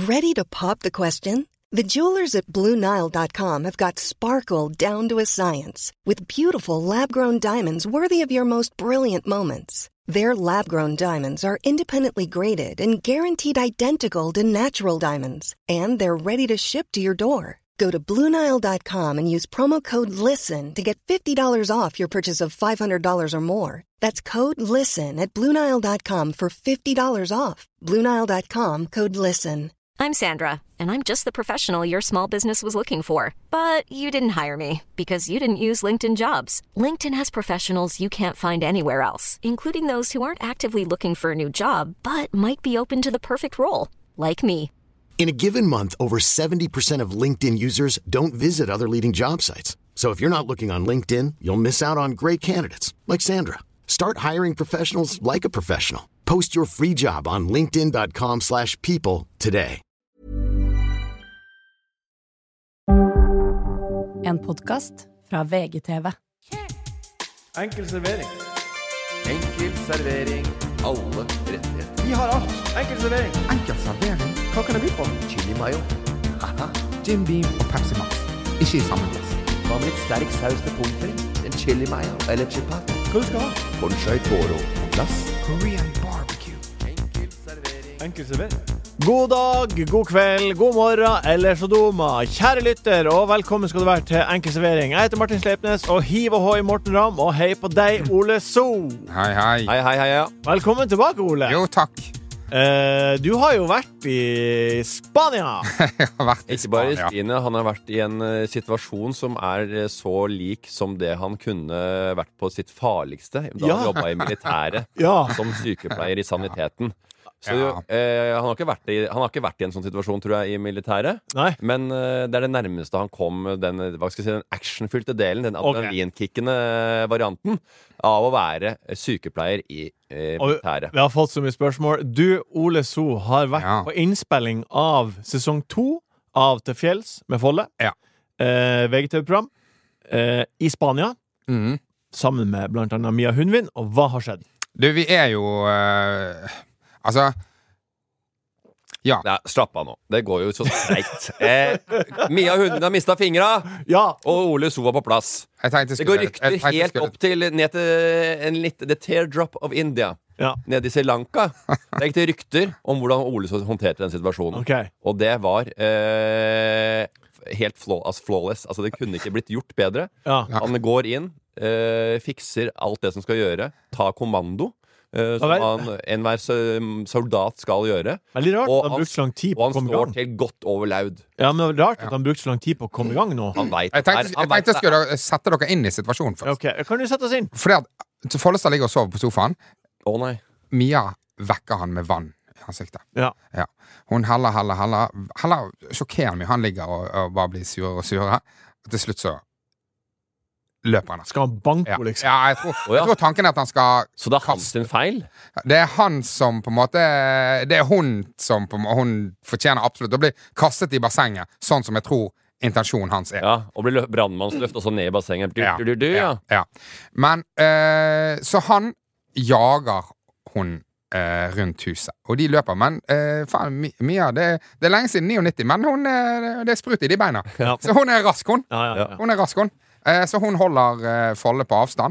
Ready to pop the question? The jewelers at BlueNile.com have got sparkle down to a science with beautiful lab-grown diamonds worthy of your most brilliant moments. Their lab-grown diamonds are independently graded and guaranteed identical to natural diamonds, and they're ready to ship to your door. Go to BlueNile.com and use promo code LISTEN to get $50 off your purchase of $500 or more. That's code LISTEN at BlueNile.com for $50 off. BlueNile.com, code LISTEN. I'm Sandra, and I'm just the professional your small business was looking for. But you didn't hire me because you didn't use LinkedIn Jobs. LinkedIn has professionals you can't find anywhere else, including those who aren't actively looking for a new job, but might be open to the perfect role, like me. In a given month, over 70% of LinkedIn users don't visit other leading job sites. So if you're not looking on LinkedIn, you'll miss out on great candidates, like Sandra. Start hiring professionals like a professional. Post your free job on linkedin.com/people today. En podcast fra VGTV. Enkel servering. Enkel servering. Alle rettigheter. Vi har alt. Enkel servering. Enkel servering. Hva kan det by på? Chili mayo. Haha. Jim Beam og Pepsi Max. Ikke i samme glass. Hva med litt sterk saus til pommes frites? En chili mayo eller chipat? Hva du skal ha? Conchai toro på glass. Korean barbecue. Enkel servering. Enkel servering. God dag, god kveld, god morgen, eller så doma. Kjære lytter, og velkommen skal du være til Enkel servering. Jeg heter Martin Sleipnes, og hiv og hoi Morten Ramm, og hei på deg, Ole So. Hei, hei. Hei, ja. Velkommen tilbake, Ole. Jo, takk. Du har jo vært i Spania. Jeg har vært i Ikke bare i Spania. Spania, han har vært i en situasjon som så lik som det han kunne vært på sitt farligste da Ja. han jobbet i militæret Ja. som sykepleier i saniteten. Så Ja. han har ikke vært i en sånn situasjon, tror jeg, i militæret. Nei. Men det er det nærmeste han kom den, hva skal jeg si, den actionfylte delen, den adrenalinkickende varianten av å være sykepleier i militæret. Vi har fått så mye spørsmål. Du, Ole So, har vært Ja. på innspilling av sesong 2 av Til fjells med Folle. Ja. VGTV-program i Spania, Mhm. sammen med blant annet Mia Hundvin. Og hva har skjedd? Du, vi er jo altså ja. Ja, slapp av nå. Det går jo så streit. Mia Hunden har mistet fingra, Ja, og Ole So var på plass. Jeg tenkte Det går rykter helt opp til ned til The Teardrop of India. ja. Nede i Sri Lanka. Det gikk til rykter om hvordan Ole So håndterte den situasjonen. Ok. Og det var helt flawless. Altså, det kunne ikke blitt gjort bedre. Ja. Han går inn, fikser alt det som skal gjøre, tar kommando, som enhver soldat skal gjøre. Veldig rart Og at han brukte så lang tid på Og å han komme i står gang. til godt over laud. Ja, men det er rart at han brukte så lang tid på å komme i gang nå. Han vet Jeg tenkte jeg skulle sette dere inn i situasjonen først. Ok, kan du sette oss inn? Fordi at Follestad ligger og sover på sofaen. Å nei. Mia vekker han med vann i ansiktet. Ja. Hun heller sjokkerende mye. Han ligger og bare blir surere og surere. Og til slutt så løper han. Skal han banke Ja, henne, liksom? ja jeg tror tanken er at han skal Så det er hans sin feil? Det er han som på en måte Det er hun som på en måte Hun fortjener absolutt å bli kastet i bassenget, sånn som jeg tror intensjonen hans er. Ja, og blir brannmannsløft og så ned i bassenget. Ja. Ja. Men så han jager hun rundt huset, og de løper. Men faen, Mia, det er lenge siden 99, men det er sprut i de beina. Ja. Så hun er rask, hun. Ja. Hun er rask, hun. Så hun holder Folle på avstand.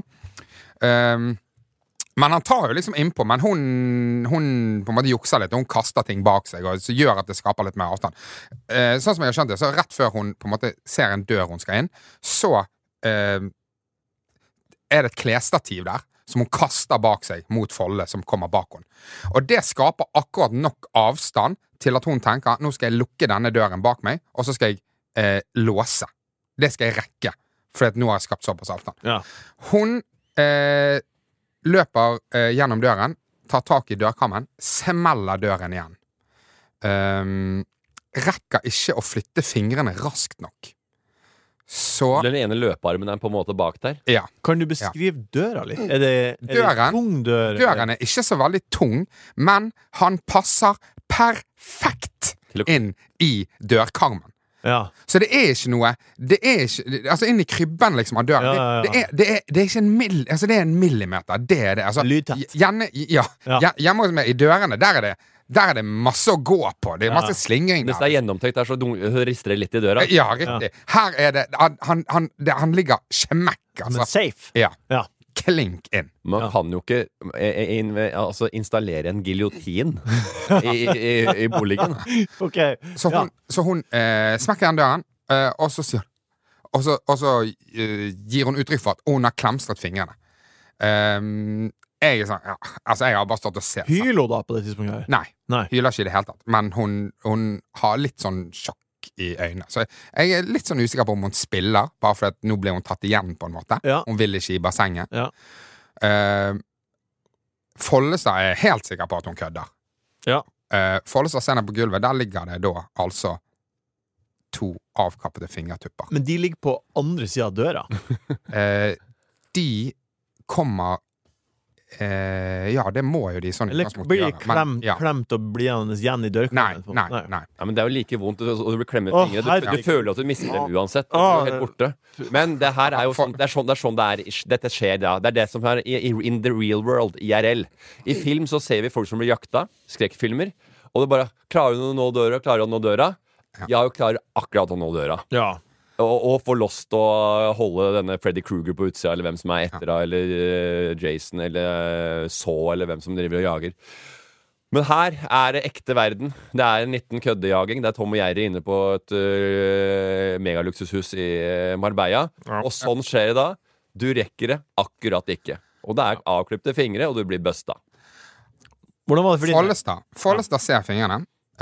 Men han tar jo liksom innpå, men hun på en måte jukser litt, og hun kaster ting bak seg, og så gjør at det skaper litt mer avstand. Sånn som jeg har skjønt det, så rett før hun på en måte ser en dør hun skal inn, så er det et klesstativ der, som hun kaster bak seg mot Folle som kommer bak henne. Og det skaper akkurat nok avstand til at hun tenker, nå skal jeg lukke denne døren bak meg, og så skal jeg låse. Det skal jeg rekke, for nå har jeg skapt såpass avstand. Ja. Hun løper gjennom døren, tar tak i dørkammen, smeller døren igjen. Rekker ikke å flytte fingrene raskt nok. Så Den ene løpearmen er på en måte bak der. ja. Kan du beskrive døra litt? Er det Døren- tung dør? Døren er ikke så veldig tung, men han passer perfekt Til å- inn i dørkarmen. Ja. Så det er ikke noe Det er ikke Altså inn i krybben liksom av døren. Ja. Det er ikke en altså det er en millimeter. Det er det. Altså, Lydtett. Hjemme hos meg i dørene, der er det Der det masse å gå på. Det masse slingring Hvis det gjennomtenkt der, så rister det litt I døra. Ja, riktig. Her det han ligger smekk, altså. Men safe. Ja. Ja. Klink inn. Man kan jo ikke installere en giljotin I boligen. Ok. Så hun smekker igjen døren, og så sier og så gir hun uttrykk for at hun har klemstret fingrene. Jeg sånn, altså jeg har bare stått og sett. Hyler hun da på det tidspunktet? Nei, hyler ikke I det hele tatt. Men hun har litt sånn sjokk I øynene. Så jeg litt sånn usikker på om hun spiller, bare for at nå ble hun tatt igjen på en måte. Ja. Hun vil ikke I bassenget. Ja. Follestad helt sikker på at hun kødder. Ja. Follestad ser ned på gulvet. Der ligger det da altså 2 avkappede fingertupper. Men de ligger på andre siden av døra? De kommer ja, det må jo de sånn Eller blir de klemt og blir igjen I dørkampen? Nei. Ja, men det jo like vondt, og du blir klemmet fingre. Du føler at du mister dem uansett. Du helt borte. Men det her jo sånn, det sånn det dette skjer da. Det det som in the real world, IRL. I film så ser vi folk som blir jakta, skrekkfilmer, og det bare, klarer du å nå døra? Ja, jeg klarer akkurat å nå døra. Ja. Og få lost å holde denne Freddy Krueger på utsida, eller hvem som etter da, eller Jason, eller Saw, eller hvem som driver og jager. Men her det ekte verden. Det en liten køddejaging. Det Tom og Jerry inne på et megaluksushus I Marbella. Og sånn skjer det da. Du rekker det akkurat ikke. Og det avklippte fingre, og du blir busta. Hvordan var det for din? Follestad ser fingrene.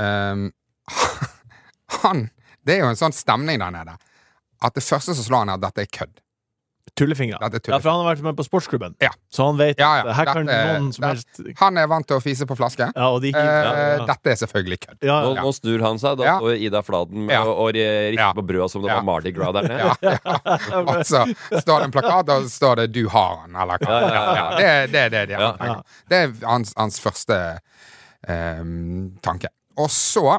Det jo en sånn stemning der nede. At det første som slår han at dette kødd. Tullefingre. Ja, for han har vært med på sportsklubben. Ja. Så han vet her kan noen som helst... Han vant til å fise på flaske. Ja, og de Dette selvfølgelig kødd. Nå snur han seg, da står Ida Fladen med og rikker på brød som det var Mardi Gras der nede. Og så står det en plakat, og så står det 'Du har han', eller hva. Det hans første tanke. Og så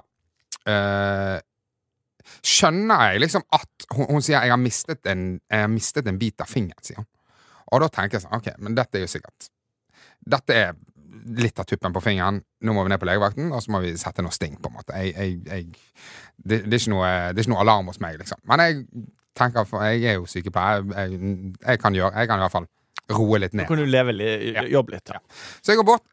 skjønner jeg liksom at hun sier jeg har mistet en bit av fingeren, sier hun. Og da tenker jeg sånn, ok, men dette jo sikkert dette litt av tuppen på fingeren. Nå må vi ned på legevakten, og så må vi sette noe sting på en måte. Det ikke noe alarm hos meg, liksom. Men jeg tenker, for jeg jo sykepleier, jeg kan I hvert fall roe litt ned. Da kan du jobbe litt. Ja. Så jeg går bort,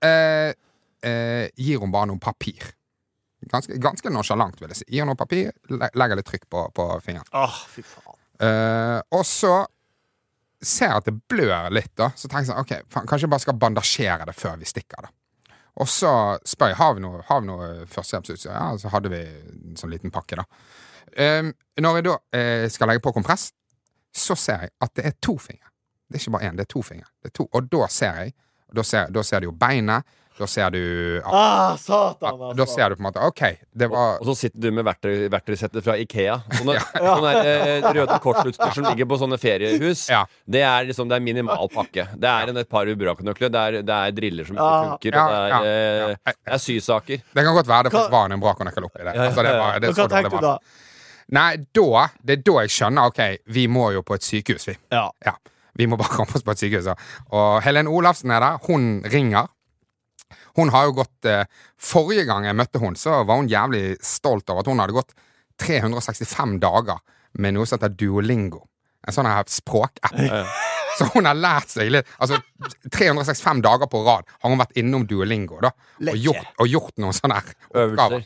gir hun bare noen papir. Ganske nonchalant, vil jeg si. Gir noe papir, legger litt trykk på fingeren. Fy faen. Og så ser jeg at det blør litt da. Så tenker jeg sånn, ok, kanskje jeg bare skal bandasjere det før vi stikker da. Og så spør jeg, har vi noe førstehjelpsutstyr? Ja, så hadde vi en sånn liten pakke da. Når jeg da skal legge på kompress, så ser jeg at det 2 fingre. Det ikke bare 1, det 2 fingre. Det 2, og da ser jeg, da ser du jo beinet, da ser du satan, da ser du på en måte, ok det var... og så sitter du med verktøysettet fra Ikea. Sånne røde kortutstyr som ligger på sånne feriehus. Det liksom, det minimal pakke. Det et par Burakonøkler, det driller som ikke funker, og det sysaker. Det kan godt være det forsvarer en Burakonøkkel oppi det. Altså, det hva tenkte du da? Nei, det da jeg skjønner, ok, vi må jo på et sykehus, vi. Ja. Vi må bare komme oss på et sykehus. Og Helene Olafsen der, hun ringer. Hun har jo gått, forrige gang jeg møtte hun, så var hun jævlig stolt over at hun hadde gått 365 dager med noe som heter Duolingo. En sånn her språkapp. Så hun har lært seg litt, altså 365 dager på rad har hun vært innom Duolingo da, og gjort noen sånne her øvelser.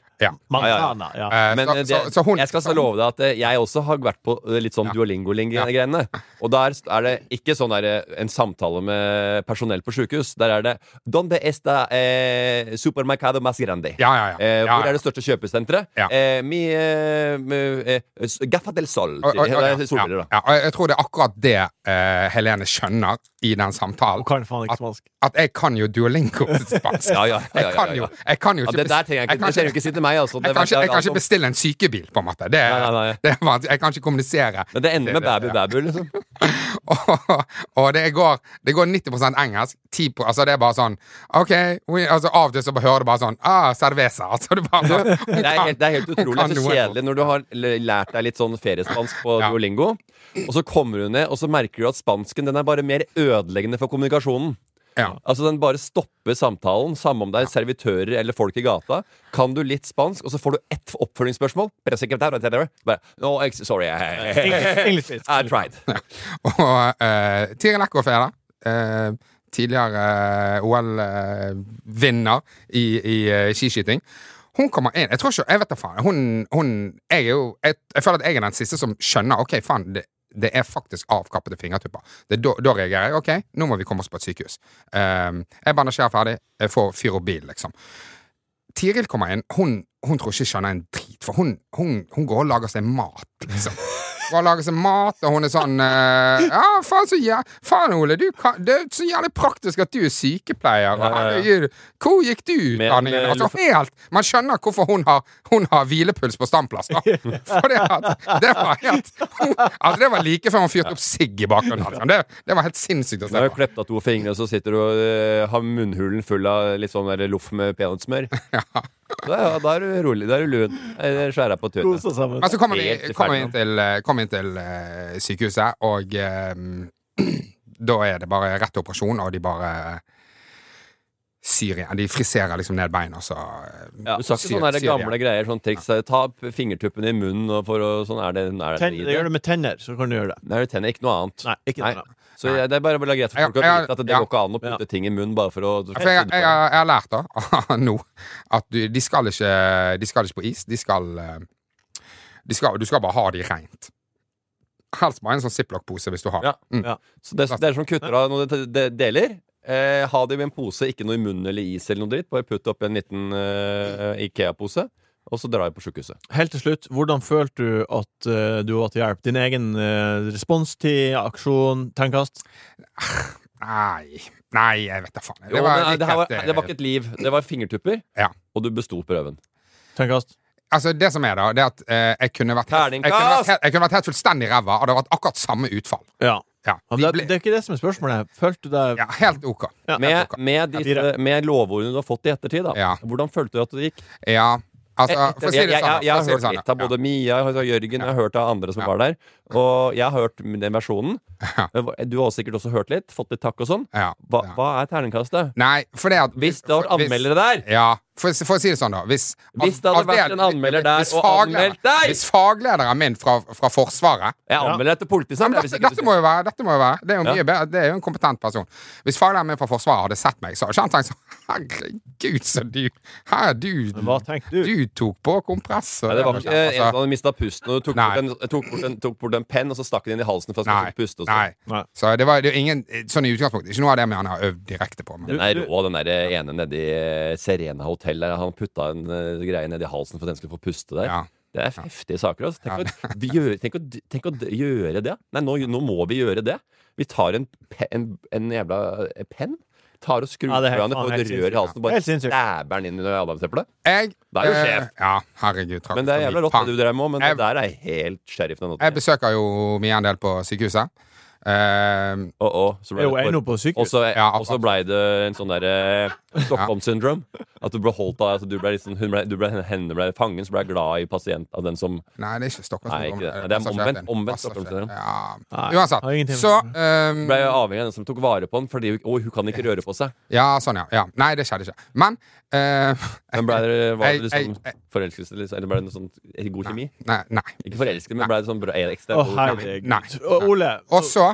Men jeg skal så love deg at jeg også har vært på litt sånn Duolingo-greiene. Og der det ikke sånn en samtale med personell på sykehus. Der det Donde esta supermercado más grande? Hvor det største kjøpesenteret? Gaffa del Sol. Jeg tror det akkurat det Helene skjønner i den samtalen. At jeg kan jo Duolingo spansk. Jeg kan jo det der trenger jeg ikke si til meg, altså. Jeg kan ikke bestille en sykebil, på en måte. Jeg kan ikke kommunisere. Men det ender med babu, liksom. Og det går 90% engelsk, 10%, altså det bare sånn, ok, altså av og til så hører du bare sånn, cerveza, altså det helt utrolig, så kjedelig når du har lært deg litt sånn feriespansk på Duolingo, og så kommer du ned, og så merker du at spansken, den bare mer ødeleggende for kommunikasjonen. Ja. Altså den bare stopper samtalen, samme om det er servitører eller folk i gata. Kan du litt spansk, og så får du ett oppfølgingsspørsmål. Bare, no, sorry, English, please. I tried. Og Tiril Eckhoff er der. Tidligere OL-vinner i skiskyting. Hun kommer inn. Jeg tror ikke, jeg vet da faen. Jeg føler at jeg er den siste som skjønner, ok, faen, det er faktisk avkappede fingertupper. Da reagerer jeg, ok, nå må vi komme oss på et sykehus. Jeg bandasjerer ferdig, jeg får fyr og bil, liksom. Tiril kommer inn, hun tror ikke skjønner en drit, for hun går og lager seg mat, liksom. Hun lager seg mat, og hun er sånn faen Ole, det er så jævlig praktisk at du er sykepleier. Hvor gikk du? Altså helt, man skjønner hvorfor hun har hvilepuls på standplass, da. For det var helt altså det var like før hun fyrte opp sigg i bakgrunnen, liksom. Det var helt sinnssykt å se på. Hun har klept av 2 fingre, og så sitter du og har munnhulen full av litt sånn loff med peanøttsmør. Da er du rolig, da er du luen. Jeg skjærer på tøyne. Men så kommer vi inn til sykehuset, og da er det bare rett operasjon, og de bare syr igjen. De friserer liksom ned beina, så du sa ikke sånne gamle greier, sånn triks. Ta fingertuppene i munnen, og sånn er det gjør det med tenner, så kan du gjøre det. Nei, det er tenner, ikke noe annet. Nei, ikke noe annet. Så det er bare greit for folk å vite at det går ikke an å putte ting i munnen bare for å jeg har lært da nå at du skal ikke på is. Du skal bare ha de rent. Helst bare en sånn Ziploc-pose hvis du har. Så det er som kutter av noen deler. Ha det i en pose, ikke noe i munnen eller is eller noe dritt. Bare putt opp en liten IKEA-pose, og så drar jeg på sykehuset. Helt til slutt, hvordan følte du at du var til hjelp? Din egen responstid, aksjon, terningkast? Nei, jeg vet da faen. Det var ikke et liv. Det var fingertupper, og du bestod prøven. Terningkast? Altså, det som er da, det er at jeg kunne vært helt fullstendig ræva, og det har vært akkurat samme utfall. Ja. Det er ikke det som er spørsmålet. Følte du deg... Ja, helt ok. Med lovordene du har fått i ettertid, da. Hvordan følte du at det gikk? Ja, altså, for å si det sånn. Jeg har hørt litt av både Mia og Jørgen, jeg har hørt av andre som var der, og jeg har hørt den versjonen. Du har sikkert også hørt litt, fått litt takk og sånn. Hva er terningkastet? Nei, for det at hvis det var anmeldere der. Ja, for å si det sånn da. Hvis det hadde vært en anmelder der og anmeldt deg. Hvis faglederen min fra Forsvaret jeg anmelder dette politiet. Dette må jo være. Det er jo mye bedre. Det er jo en kompetent person. Hvis faglederen min fra Forsvaret hadde sett meg, så hadde han tenkt sånn, herregud, så hva tenkte du? Du tok på kompressor. Det var ikke en som hadde mistet pusten, og tok bort en penn, og så stakk den inn i halsen for at han skulle puste. Nei. Så det var jo ingen sånn i utgangspunkt. Ikke noe av det med han har øvd direkte på. Den er rå, den der ene nede i Serena Hotel der han putta en greie ned i halsen for at den skulle få puste der. Det er heftige saker. Altså. Tenk å gjøre det. Nei, nå må vi gjøre det. Vi tar en jævla penn, tar og skrur på hverandre, får et rør i halsen og bare stabber den inn i adamseplet. Da er jo sjef. Ja, herregud. Men det er jævla rått det du drev med, men det der er helt sheriffen. Jeg besøker jo mye en del på sykehuset. Så ble det ennå på sykehus. Og så ble det en sånn der Stockholm syndrome. At du ble holdt av henne ble fangen, så ble jeg glad i pasient av den som... Nei, det er ikke Stockholm syndrome. Det er omvendt Stockholm syndrome. Uansett. Så ble jeg avhengig av den som tok vare på den, fordi hun kan ikke røre på seg. Ja, sånn ja. Nei, det skjedde ikke. Men var det liksom forelskelse, eller ble det noe sånn god kjemi? Nei. Ikke forelskelse, men ble det sånn ekstra Nei. Ole. Og så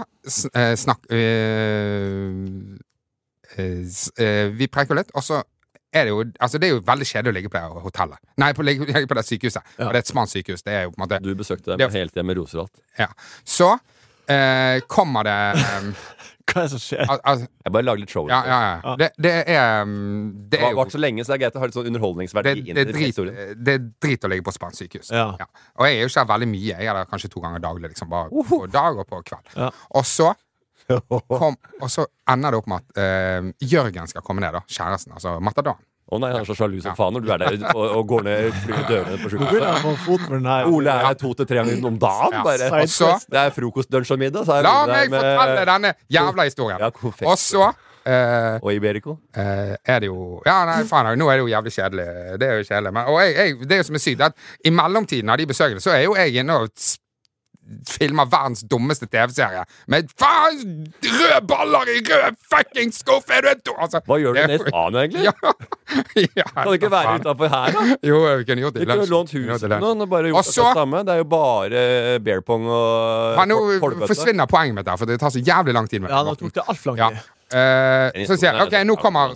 vi preker litt, og så er det jo, altså det er jo veldig kjedelig å ligge på det hotellet. Nei, ligge på det sykehuset. Og det er et smart sykehus. Det er jo på en måte... Du besøkte dem helt hjemme i Rosenvald. Ja. Så kommer det hva er det som skjer? Jeg bare lager litt show. Ja. Det har vært så lenge, så det er greit å ha litt sånn underholdningsverdi. Det er drit å ligge på spansk sykehus. Ja. Og jeg er jo ikke veldig mye. Jeg er der kanskje 2 ganger daglig, liksom, bare på dag og på kveld. Og så ender det opp med at Jørgen skal komme ned, da, kjæresten, altså Matadan. Nei, han er så sjalu som faen når du er der og går ned flyr dørene på sykehuset. Ole er 2 til 3 ganger om dagen bare. Og så det er frokost, lunsj og middag. La meg fortelle denne jævla historien. Og så og Iberico er det jo... Ja, nei, faen, nå er det jo jævlig kjedelig. Det er jo kjedelig. Men, det er jo som er sykt, at i mellomtiden av de besøkene så er jo jeg inne og filmer verdens dummeste TV-serie med faen røde baller i rød fucking skuff! Er du en altså, Hva gjør du ned i Spania, egentlig? Ja, Kan det ikke være utenfor her, da? Jo, vi kunne gjort det i Vi kunne lunsj. lånt huset til noen og bare gjort så- det samme. Det er jo bare beer pong og Nå folkebøtte. forsvinner poenget mitt der, for det tar så jævlig lang tid med Ja, nå tok det alt for lang Ja. tid. Så sier jeg, ok, nå kommer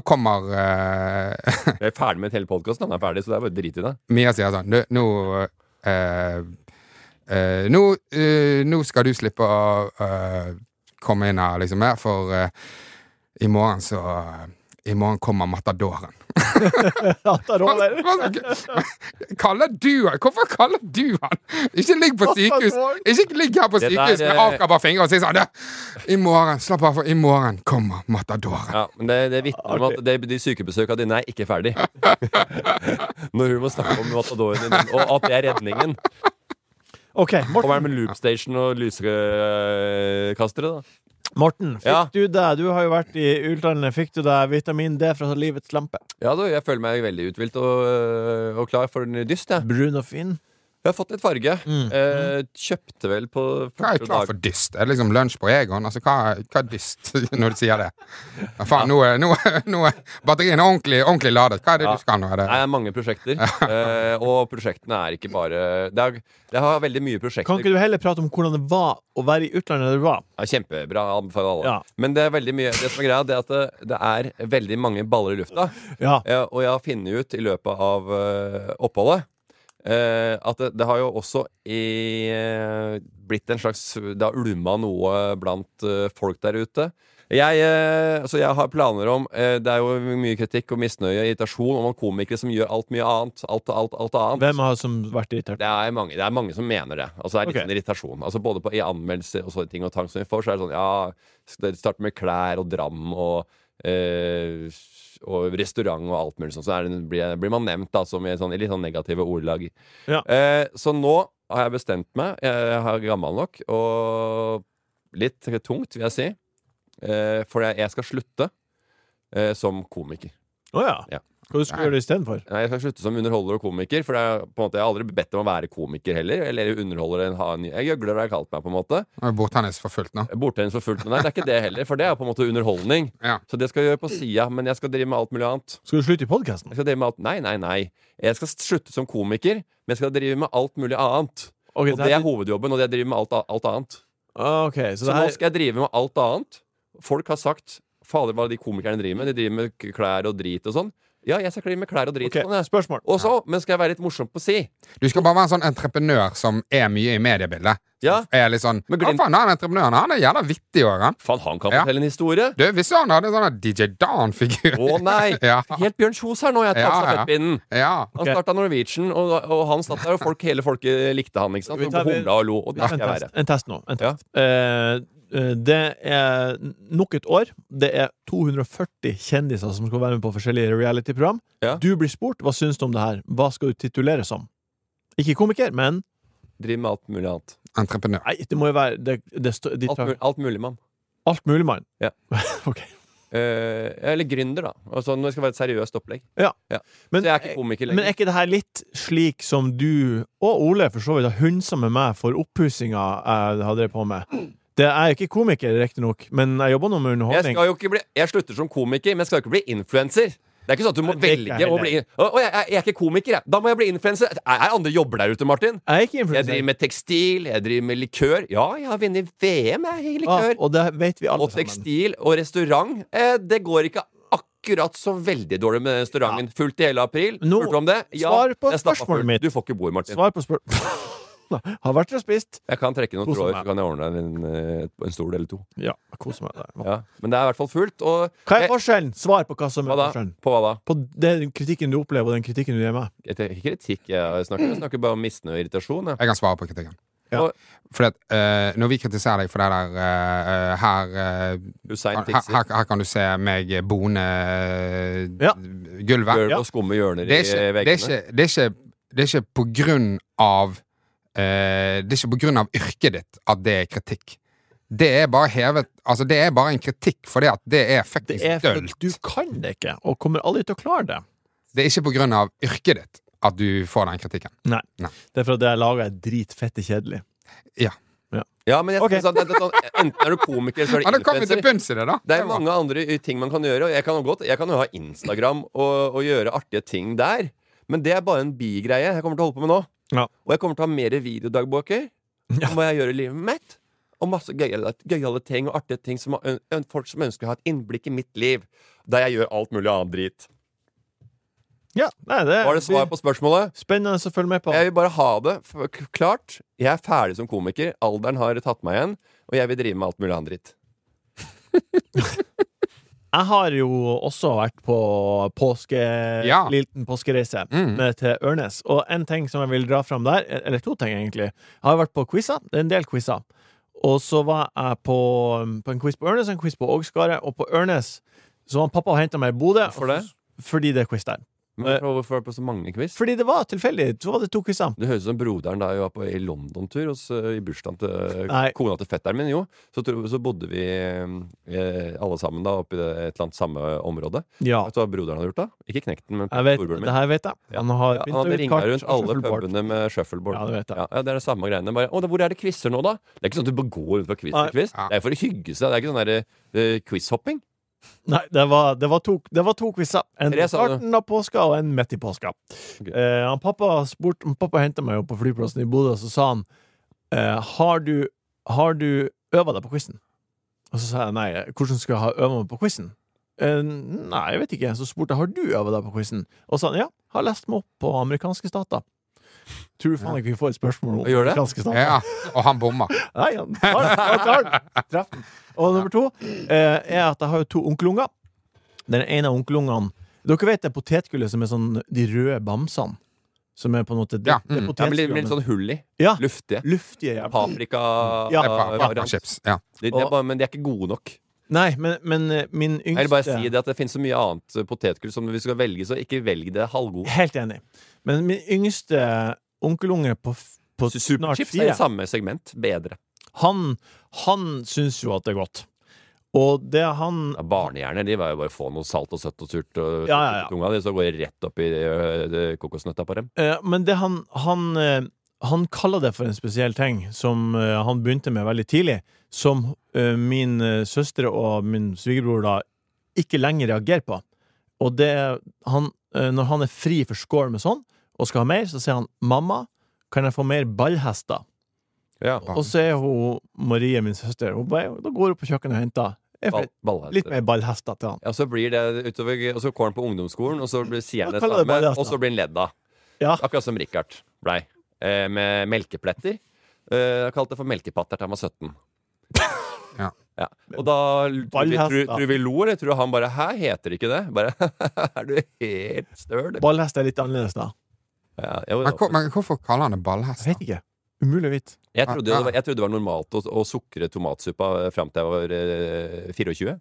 Jeg er ferdig med hele podcasten, han er ferdig, så det er bare drit i det. Mia sier sånn nå skal du slippe å komme inn her liksom mer, for i morgen kommer matadoren. Hvorfor kaller du han? Ikke ligg på sykehus. Ikke ligg her på sykehus med avkrabba fingre og si sånn i morgen, slapp av, for i morgen kommer matadoren. Ja, men det vitner om at de sykebesøkene dine er ikke ferdig. Når hun må snakke om matadoren din, og at det er redningen. Ok, Kommer Morten, han med loopstation og lysekastere, da? fikk du det? Du har jo vært i utlandet. Fikk du deg vitamin D fra livets lampe? Ja, jeg føler meg veldig uthvilt og klar for en dyst, jeg. Brun og fin. Jeg har fått litt farge. Kjøpte vel på Hva er klar for dyst? Er det liksom lunsj på Egon? Altså, hva er dyst når du sier det? Ja, faen, nå er batterien ordentlig ladet. Hva er det du skal nå? Det er mange prosjekter. Og prosjektene er ikke bare Jeg har veldig mye prosjekter. Kan ikke du heller prate om hvordan det var å være i utlandet der du var? Ja, kjempebra. Anbefaler alle. Ja. Men det er veldig mye det som er greia, det er at det er veldig mange baller i lufta. Ja. Og jeg har funnet ut i løpet av oppholdet at det har jo også blitt en slags Det har ulma noe blant folk der ute. Jeg har planer om det er jo mye kritikk og misnøye og irritasjon om komikere som gjør alt mye annet. Alt annet. Hvem har som vært irritert? Det er mange som mener det. Altså det er litt sånn irritasjon. Altså både i anmeldelser og sånne ting og tang som vi får, så er det sånn det starter med klær og dram og restaurant og alt mulig sånn. Så blir man nevnt da som i litt sånn negative ordlag. Ja. Så nå har jeg bestemt meg. Jeg er gammel nok og litt tungt, vil jeg si. For jeg skal slutte som komiker. Ja. Hva skal du gjøre det i stedet for? Nei, jeg skal slutte som underholder og komiker. For på en måte, jeg har aldri bedt om å være komiker heller. Eller underholder jeg gjøgler, har jeg kalt meg på en måte. Bordtennis for fullt nå. Bordtennis for fullt, men nei, det er ikke det heller. For det er på en måte underholdning. Ja. Så det skal jeg gjøre på siden. Men jeg skal drive med alt mulig annet. Skal du slutte i podcasten? Jeg skal drive med alt Nei. Jeg skal slutte som komiker, men jeg skal drive med alt mulig annet. Okay, og det er hovedjobben, og det jeg driver med alt annet. Okay, så nå skal jeg drive med alt annet. Folk har sagt fader, hva de komikerne driver med. De driver med klær og drit og sånn. Ja, jeg skal drive med klær og drit. Okay, spørsmål. Og så, men skal jeg være litt morsom på si? Du skal bare være en sånn entreprenør som er mye i mediebildet. Ja. Er litt sånn, hva faen, han entreprenøren, han er jævla vittig også, han. Faen, han kan fortelle en historie. Du, hvis han hadde en sånn DJ Dan-figur. Å nei, helt Bjørn Kjos her nå, jeg tar stafettpinnen. Han startet Norwegian, og han satt der, og hele folket likte han, ikke sant? Og humla og lo, og det skal jeg være. En test nå. Det er nok et år. Det er 240 kjendiser som skal være med på forskjellige reality-program. Du blir spurt, hva synes du om det her? Hva skal du titulere som? Ikke komiker, men driv med alt mulig annet. Entreprenør. Nei, det må jo være alt mulig mann. Alt mulig mann? Ja. Ok. Eller gründer, da. Altså, når det skal være et seriøst opplegg. Ja. Så jeg er ikke komiker lenger. Men er ikke det her litt slik som du og Ole for så vidt har hunsa med meg for oppussinga jeg hadde på med? Det er jo ikke komiker, riktig nok, men jeg jobber nå med underholdning. Jeg slutter som komiker, men jeg skal jo ikke bli influencer. Det er ikke sånn at du må velge å bli jeg er ikke komiker, jeg. Da må jeg bli influencer. Er andre jobber der ute, Martin? Jeg er ikke influencer. Jeg driver med tekstil, jeg driver med likør. Ja, jeg har vunnet VM i likør. Og det vet vi alle sammen. Og tekstil og restaurant. Det går ikke akkurat så veldig dårlig med restauranten. Fullt i hele april. Spurte du om det? Svar på spørsmålet mitt. Du får ikke bo i, Martin. Svar på spørsmålet. Har vært og spist. Jeg kan trekke noen tråder, så kan jeg ordne deg en stol eller to. Ja, kos meg der. Ja, men det er i hvert fall fullt. Hva er forskjellen? Svar på hva som er forskjellen. På hva da? På den kritikken du opplever, og den kritikken du gir meg. Ikke kritikk, jeg snakker bare om misnøye og irritasjon. Jeg kan svare på kritikken. Ja. For når vi kritiserer deg for det der her kan du se meg bone gulvet. Og skumme hjørner i veggene. Det er ikke på grunn av det er ikke på grunn av yrket ditt at det er kritikk. Det er bare hevet. Altså det er bare en kritikk fordi at det er faktisk dølt. Du kan det ikke, og kommer aldri til å klare det. Det er ikke på grunn av yrket ditt at du får den kritikken. Nei. Det er fordi jeg lager dritfette kjedelig. Ja, men jeg synes at enten er du komiker, så er du da kommer vi til influencer. bunns i det, da. Det er mange andre ting man kan gjøre, og jeg kan jo ha Instagram og gjøre artige ting der. Men det er bare en bigreie jeg kommer til å holde på med nå. Ja. Og jeg kommer til å ha mer videodagbøker om hva jeg gjør i livet mitt. Og masse gøyale ting og artige ting som folk som ønsker å ha et innblikk i mitt liv, der jeg gjør alt mulig annet drit. Ja, nei, Var det svar på spørsmålet? Spennende å følge med på. Jeg vil bare ha det klart. Jeg er ferdig som komiker. Alderen har tatt meg igjen, og jeg vil drive med alt mulig annet dritt. Jeg har jo også vært på liten påskereise til Ørnes. Og en ting som jeg vil dra fram der, eller to ting egentlig. Jeg har vært på quizzer. Det er en del quizzer. Og så var jeg på en quiz på Ørnes, en quiz på Ågskaret, og på Ørnes så var pappa og hentet meg i Bodø. Hvorfor det? Fordi det er quiz der. Men hvorfor var det på så mange quiz? Fordi det var tilfeldig. Så var det 2 quizzer. Det høres ut som broderen da jeg var i London-tur i bursdagen til kona til fetteren min. Jo, så bodde vi alle sammen da oppe i et eller annet samme område. Ja. Vet du hva broderen hadde gjort da? Ikke knekt den, men storebroren min. Det her vet jeg. Han har hadde ringet rundt alle pubene med shuffleboard. Ja, det vet jeg. Ja, det er det samme greiene. Bare, hvor er det quizzer nå da? Det er ikke sånn at du bare går rundt på quiz til quiz. Det er for å hygge seg. Det er ikke sånn der quiz-hopping. Nei, det var to quizzer. En starten av påska og en midt i påska. Okay. Pappa hentet meg jo på flyplassen i Bodø, og så sa han har du øvet deg på quizen? Og så sa jeg nei, hvordan skal jeg ha øvet meg på quizen? Nei, jeg vet ikke. Så spurte jeg, har du øvet deg på quizen? Og så sa han, ja, har lest meg opp på amerikanske stater. Tror du faen ikke vi får et spørsmål om amerikanske stater? Ja, og han bommer. Nei, han tar den. Og nummer 2 er at jeg har jo 2 onkelunger. Den ene av onkelungene, dere vet det potetgullet som er sånn de røde bamsene, som er på en måte det blir litt sånn hull i. Ja, luftige. Ja. Paprika chips. Ja. Men de er ikke gode nok. Nei, men min yngste Jeg vil bare si det at det finnes så mye annet potetgull som vi skal velge, så ikke velg det halvgod. Helt enig. Men min yngste onkelunge på snart 4 Superchips er i samme segment, bedre. Han syns jo at det er godt. Og det han Barnehjerner, de var jo bare få noe salt og søtt og surt og tunga, så går det rett opp i kokosnøtta på dem. Men det han kaller det for en spesiell ting som han begynte med veldig tidlig, som min søstre og min svigerbror da ikke lenger reagerer på. Og det når han er fri for skål med sånn og skal ha mer, så sier han, mamma, kan jeg få mer ballhester? Ja. Og så er hun Marie, min søster, da går hun på kjøkkenet og henter litt mer ballhester til han. Ja, så blir det utover, og så går han på ungdomsskolen, og så sier han det samme, og så blir han ledd av. Ja. Akkurat som Richard blei. Med melkepletter. Jeg kalte det for melkepatter til han var 17. Ja. Og da tror vi lo, eller tror han bare, hæ, heter det ikke det? Bare, er du helt stør? Ballhest er litt annerledes da. Men hvorfor kaller han det ballhest? Jeg vet ikke. Umulig å vite. Jeg trodde det var normalt å sukre tomatsuppa frem til jeg var 24.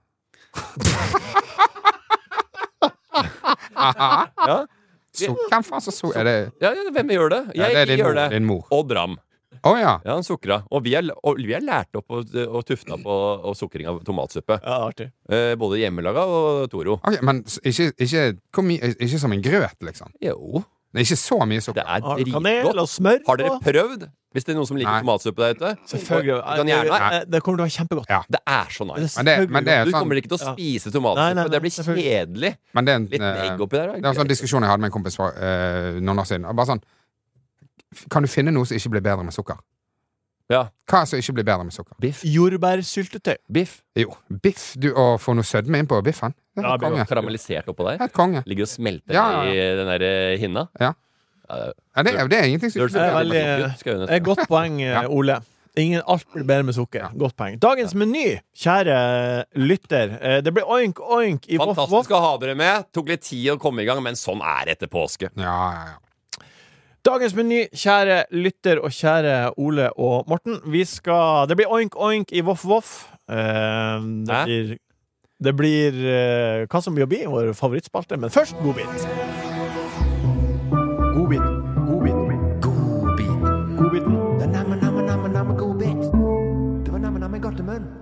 Ja. Hvem faen så er det? Hvem gjør det? Jeg gjør det. Din mor. Og Dram. Ja, han sukra. Og vi er lært opp og tufta på sukring av tomatsuppe. Ja, artig. Både hjemmelaga og Toro. Ok, men ikke som en grøt, liksom? Jo. Det er ikke så mye sukker. Det er kanel og smør. Har dere prøvd? Hvis det er noen som liker tomatsuppe der ute? Selvfølgelig. Det kommer til å være kjempegodt. Ja. Det er så nice. Du kommer ikke til å spise tomatsuppe. Det blir kjedelig. Litt egg oppi der. Det var en sånn diskusjon jeg hadde med en kompis for noen år siden. Bare sånn, kan du finne noe som ikke blir bedre med sukker? Ja. Hva som ikke blir bedre med sukker? Biff. Jordbærsyltetøy. Biff. Jo, biff. Å få noe sødme inn på biffen. Det er konge. Karamellisert oppå der. Helt konge. Ligger og smelter i den der hinna. Ja. Det er ingenting som det er godt poeng, Ole. Alt blir bedre med sukker. Godt poeng. Dagens meny, kjære lytter. Det blir oink oink i Voff Voff. Fantastisk å ha dere med. Tok litt tid å komme i gang, men sånn er det etter påske. Ja. Dagens meny, kjære lytter og kjære Ole og Morten. Det blir oink oink i Voff Voff. Det blir hva som blir å bli vår favorittspalte, men først godbit. Godbiten. Det er namme godbit. Det var namme godt i munn.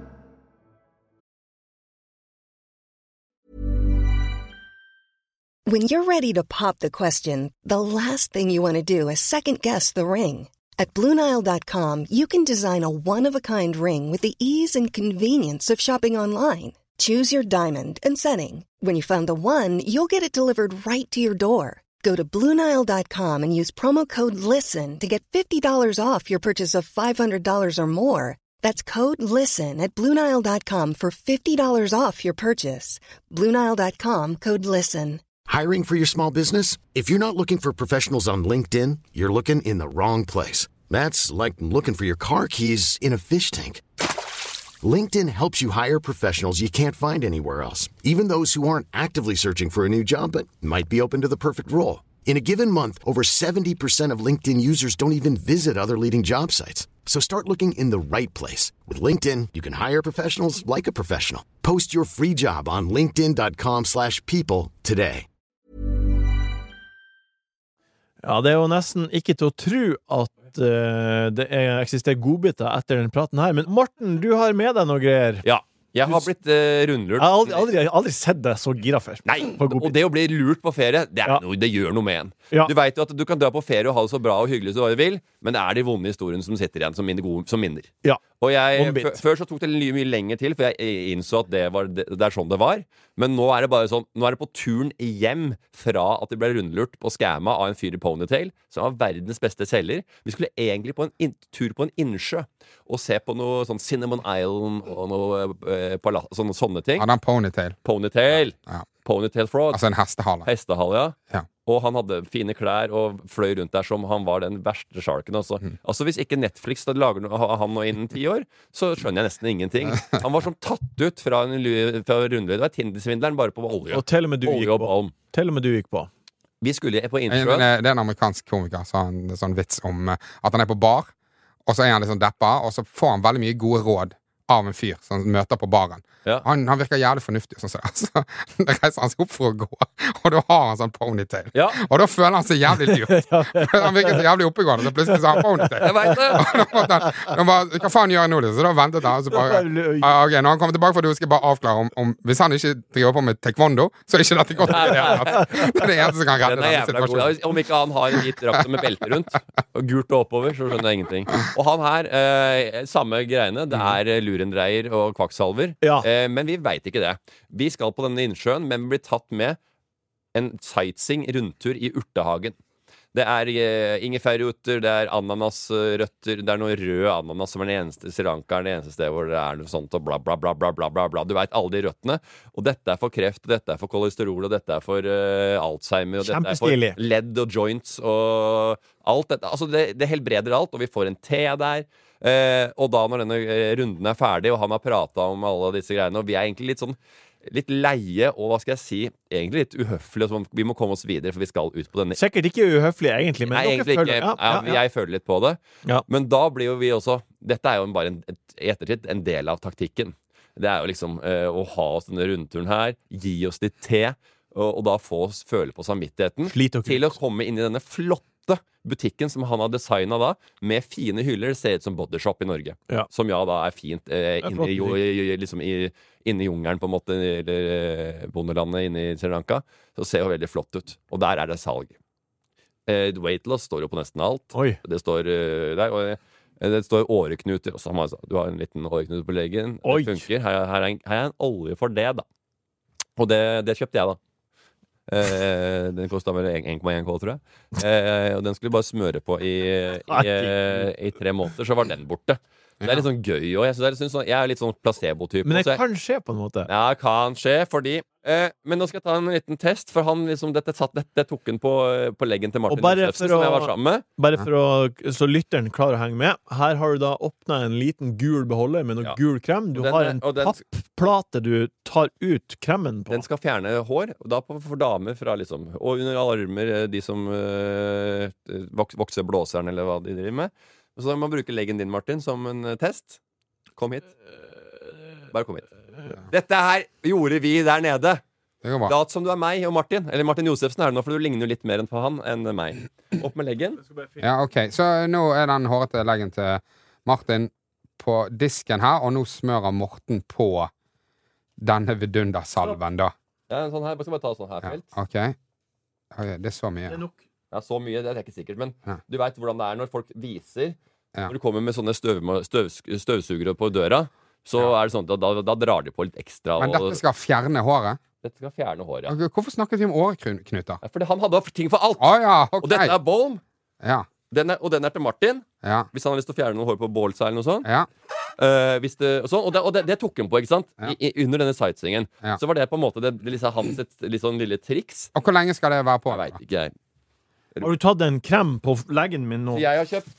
When you're ready to pop the question, the last thing you want to do is second-guess the ring. At BlueNile.com, you can design a one-of-a-kind ring with the ease and convenience of shopping online. Choose your diamond and setting. When you find the one, you'll get it delivered right to your door. Go to BlueNile.com and use promo code LISTEN to get $50 off your purchase of $500 or more. That's code LISTEN at BlueNile.com for $50 off your purchase. BlueNile.com, code LISTEN. Hiring for your small business? If you're not looking for professionals on LinkedIn, you're looking in the wrong place. That's like looking for your car keys in a fish tank. LinkedIn helps you hire professionals you can't find anywhere else, even those who aren't actively searching for a new job but might be open to the perfect role. In a given month, over 70% of LinkedIn users don't even visit other leading job sites. So start looking in the right place. With LinkedIn, you can hire professionals like a professional. Post your free job on linkedin.com/people today. Ja, det jo nesten ikke til å tro at det eksisterer godbiter etter den praten her. Men Morten, du har med deg noe greier. Ja, jeg har blitt rundlurt. Jeg har aldri sett deg så gira før. Nei, og det å bli lurt på ferie, det gjør noe med en. Ja. Du vet jo at du kan dra på ferie og ha det så bra og hyggelig som du vil, men det de vonde historiene som sitter igjen som minner. Ja. Og før så tok det mye lenger til, for jeg innså at det sånn det var. Men nå det bare sånn, nå det på turen hjem fra at det ble rundlurt på skamma av en fyr i Ponytail, som var verdens beste selger. Vi skulle egentlig på en tur på en innsjø og se på noe sånn Cinnamon Island og noe sånne ting. Han har en ponytail. Ponytail. Ja. Ponytail fraud. Altså en hestehale. Hestehale, ja. Og han hadde fine klær og fløy rundt der som han var den verste sjarken. Altså hvis ikke Netflix lager han noe innen 10 år, så skjønner jeg nesten ingenting. Han var som tatt ut fra rundløy. Det var Tinder-svindleren bare på olje. Og til og med du gikk på. Vi skulle på innsjøen. Det en amerikansk komiker som har en sånn vits om at han på bar, og så han litt sånn deppa, og så får han veldig mye gode råd av en fyr som møter på baren. Ja. Han virker jævlig fornuftig, sånn. Så da reiser han seg opp for å gå, og da har han sånn ponytail. Ja. Og da føler han seg jævlig lurt. Han virker så jævlig oppegående, så plutselig så har han ponytail. Jeg vet det. Og da bare, hva faen gjør jeg nå? Så da ventet han, og så bare, ok, når han kommer tilbake for det, skal jeg bare avklare om hvis han ikke driver på med taekwondo, så ikke dette godt. Det det eneste som kan redde den situasjonen. Om ikke han har en hvit drakt med belte rundt, og gult og oppover, så skjønner jeg ingenting. Og han her, samme greiene, det lurendreier og kvakksalver. Ja. Men vi vet ikke det. Vi skal på denne innsjøen, men vi blir tatt med en sightseeing rundtur i urtehagen. Det ingefærrøtter, det ananasrøtter, det noe rød ananas som den eneste Sri Lanka, det eneste stedet hvor det noe sånt, og bla, bla, bla, bla, bla, bla, bla. Du vet alle de røttene. Og dette for kreft, og dette for kolesterol, og dette for Alzheimer, og dette for ledd og joints, og alt dette. Altså, det helbreder alt, og vi får en te der. Og da når denne runden ferdig, og han har pratet om alle disse greiene, og vi egentlig litt leie, og hva skal jeg si, egentlig litt uhøflig, så vi må komme oss videre, for vi skal ut på denne. Sikkert ikke uhøflig egentlig, men nei, egentlig ikke. Jeg føler litt på det. Ja. Men da blir jo vi også, dette jo bare i ettertid en del av taktikken. Det jo liksom å ha oss denne rundturen her, gi oss litt te, og da få oss føle på samvittigheten, til å komme inn i denne flotte butikken som han har designet da, med fine hyller. Det ser ut som Bodyshop i Norge, som da fint inne i jungelen på en måte, eller bondelandet inne i Sri Lanka. Så ser jo veldig flott ut, og der det salg. Weightless står jo på nesten alt. Oi. Det står der, og det står åreknuter, og så du har en liten åreknute på leggen. Det funker. Her en olje for det da, og det kjøpte jeg da. Den kostet vel 1,1 K, tror jeg. Og den skulle bare smøre på i 3 måneder, så var den borte. Det litt sånn gøy, og jeg litt sånn placebo-type. Men det kan skje på en måte. Ja, det kan skje, fordi men nå skal jeg ta en liten test, for han dette tok han på leggen til Martin Josefsen, som jeg var sammen med. Bare så lytteren klarer å henge med. Her har du da åpnet en liten gul beholder med noe gul krem. Du har en pappplate du tar ut kremen på. Den skal fjerne hår, og da for damer fra og under armer, de som vokser blåseren, eller hva de driver med. Så da må man bruke leggen din, Martin, som en test. Kom hit. Bare kom hit. Dette her gjorde vi der nede. Lat som du meg og Martin. Eller Martin Josefsen det nå, for du ligner jo litt mer på han enn meg. Opp med leggen. Ja, ok. Så nå den hårete leggen til Martin på disken her, og nå smører Morten på denne vidundersalven da. Ja, en sånn her. Jeg skal bare ta sånn her, felt. Ok. Det så mye. Det nok. Ja, så mye, det er ikke sikkert. Men du vet hvordan det når folk viser. Ja. Når du kommer med sånne støvsugere på døra, så er det sånn at da drar de på litt ekstra. Men dette skal fjerne håret? Dette skal fjerne håret, ja. Hvorfor snakket vi om åreknuter? Fordi han hadde ting for alt. Ja, okay. Og dette Balm. Ja. Og den til Martin. Ja. Hvis han har lyst til å fjerne noe hår på bålsa eller noe sånt. Ja. Og det tok han på, ikke sant? Ja. Under denne sightseeingen. Ja. Så var det på en måte liksom hans litt sånn lille triks. Og hvor lenge skal det være på? Jeg vet ikke, jeg. Har du tatt en krem på leggen min nå? Jeg har kjøpt.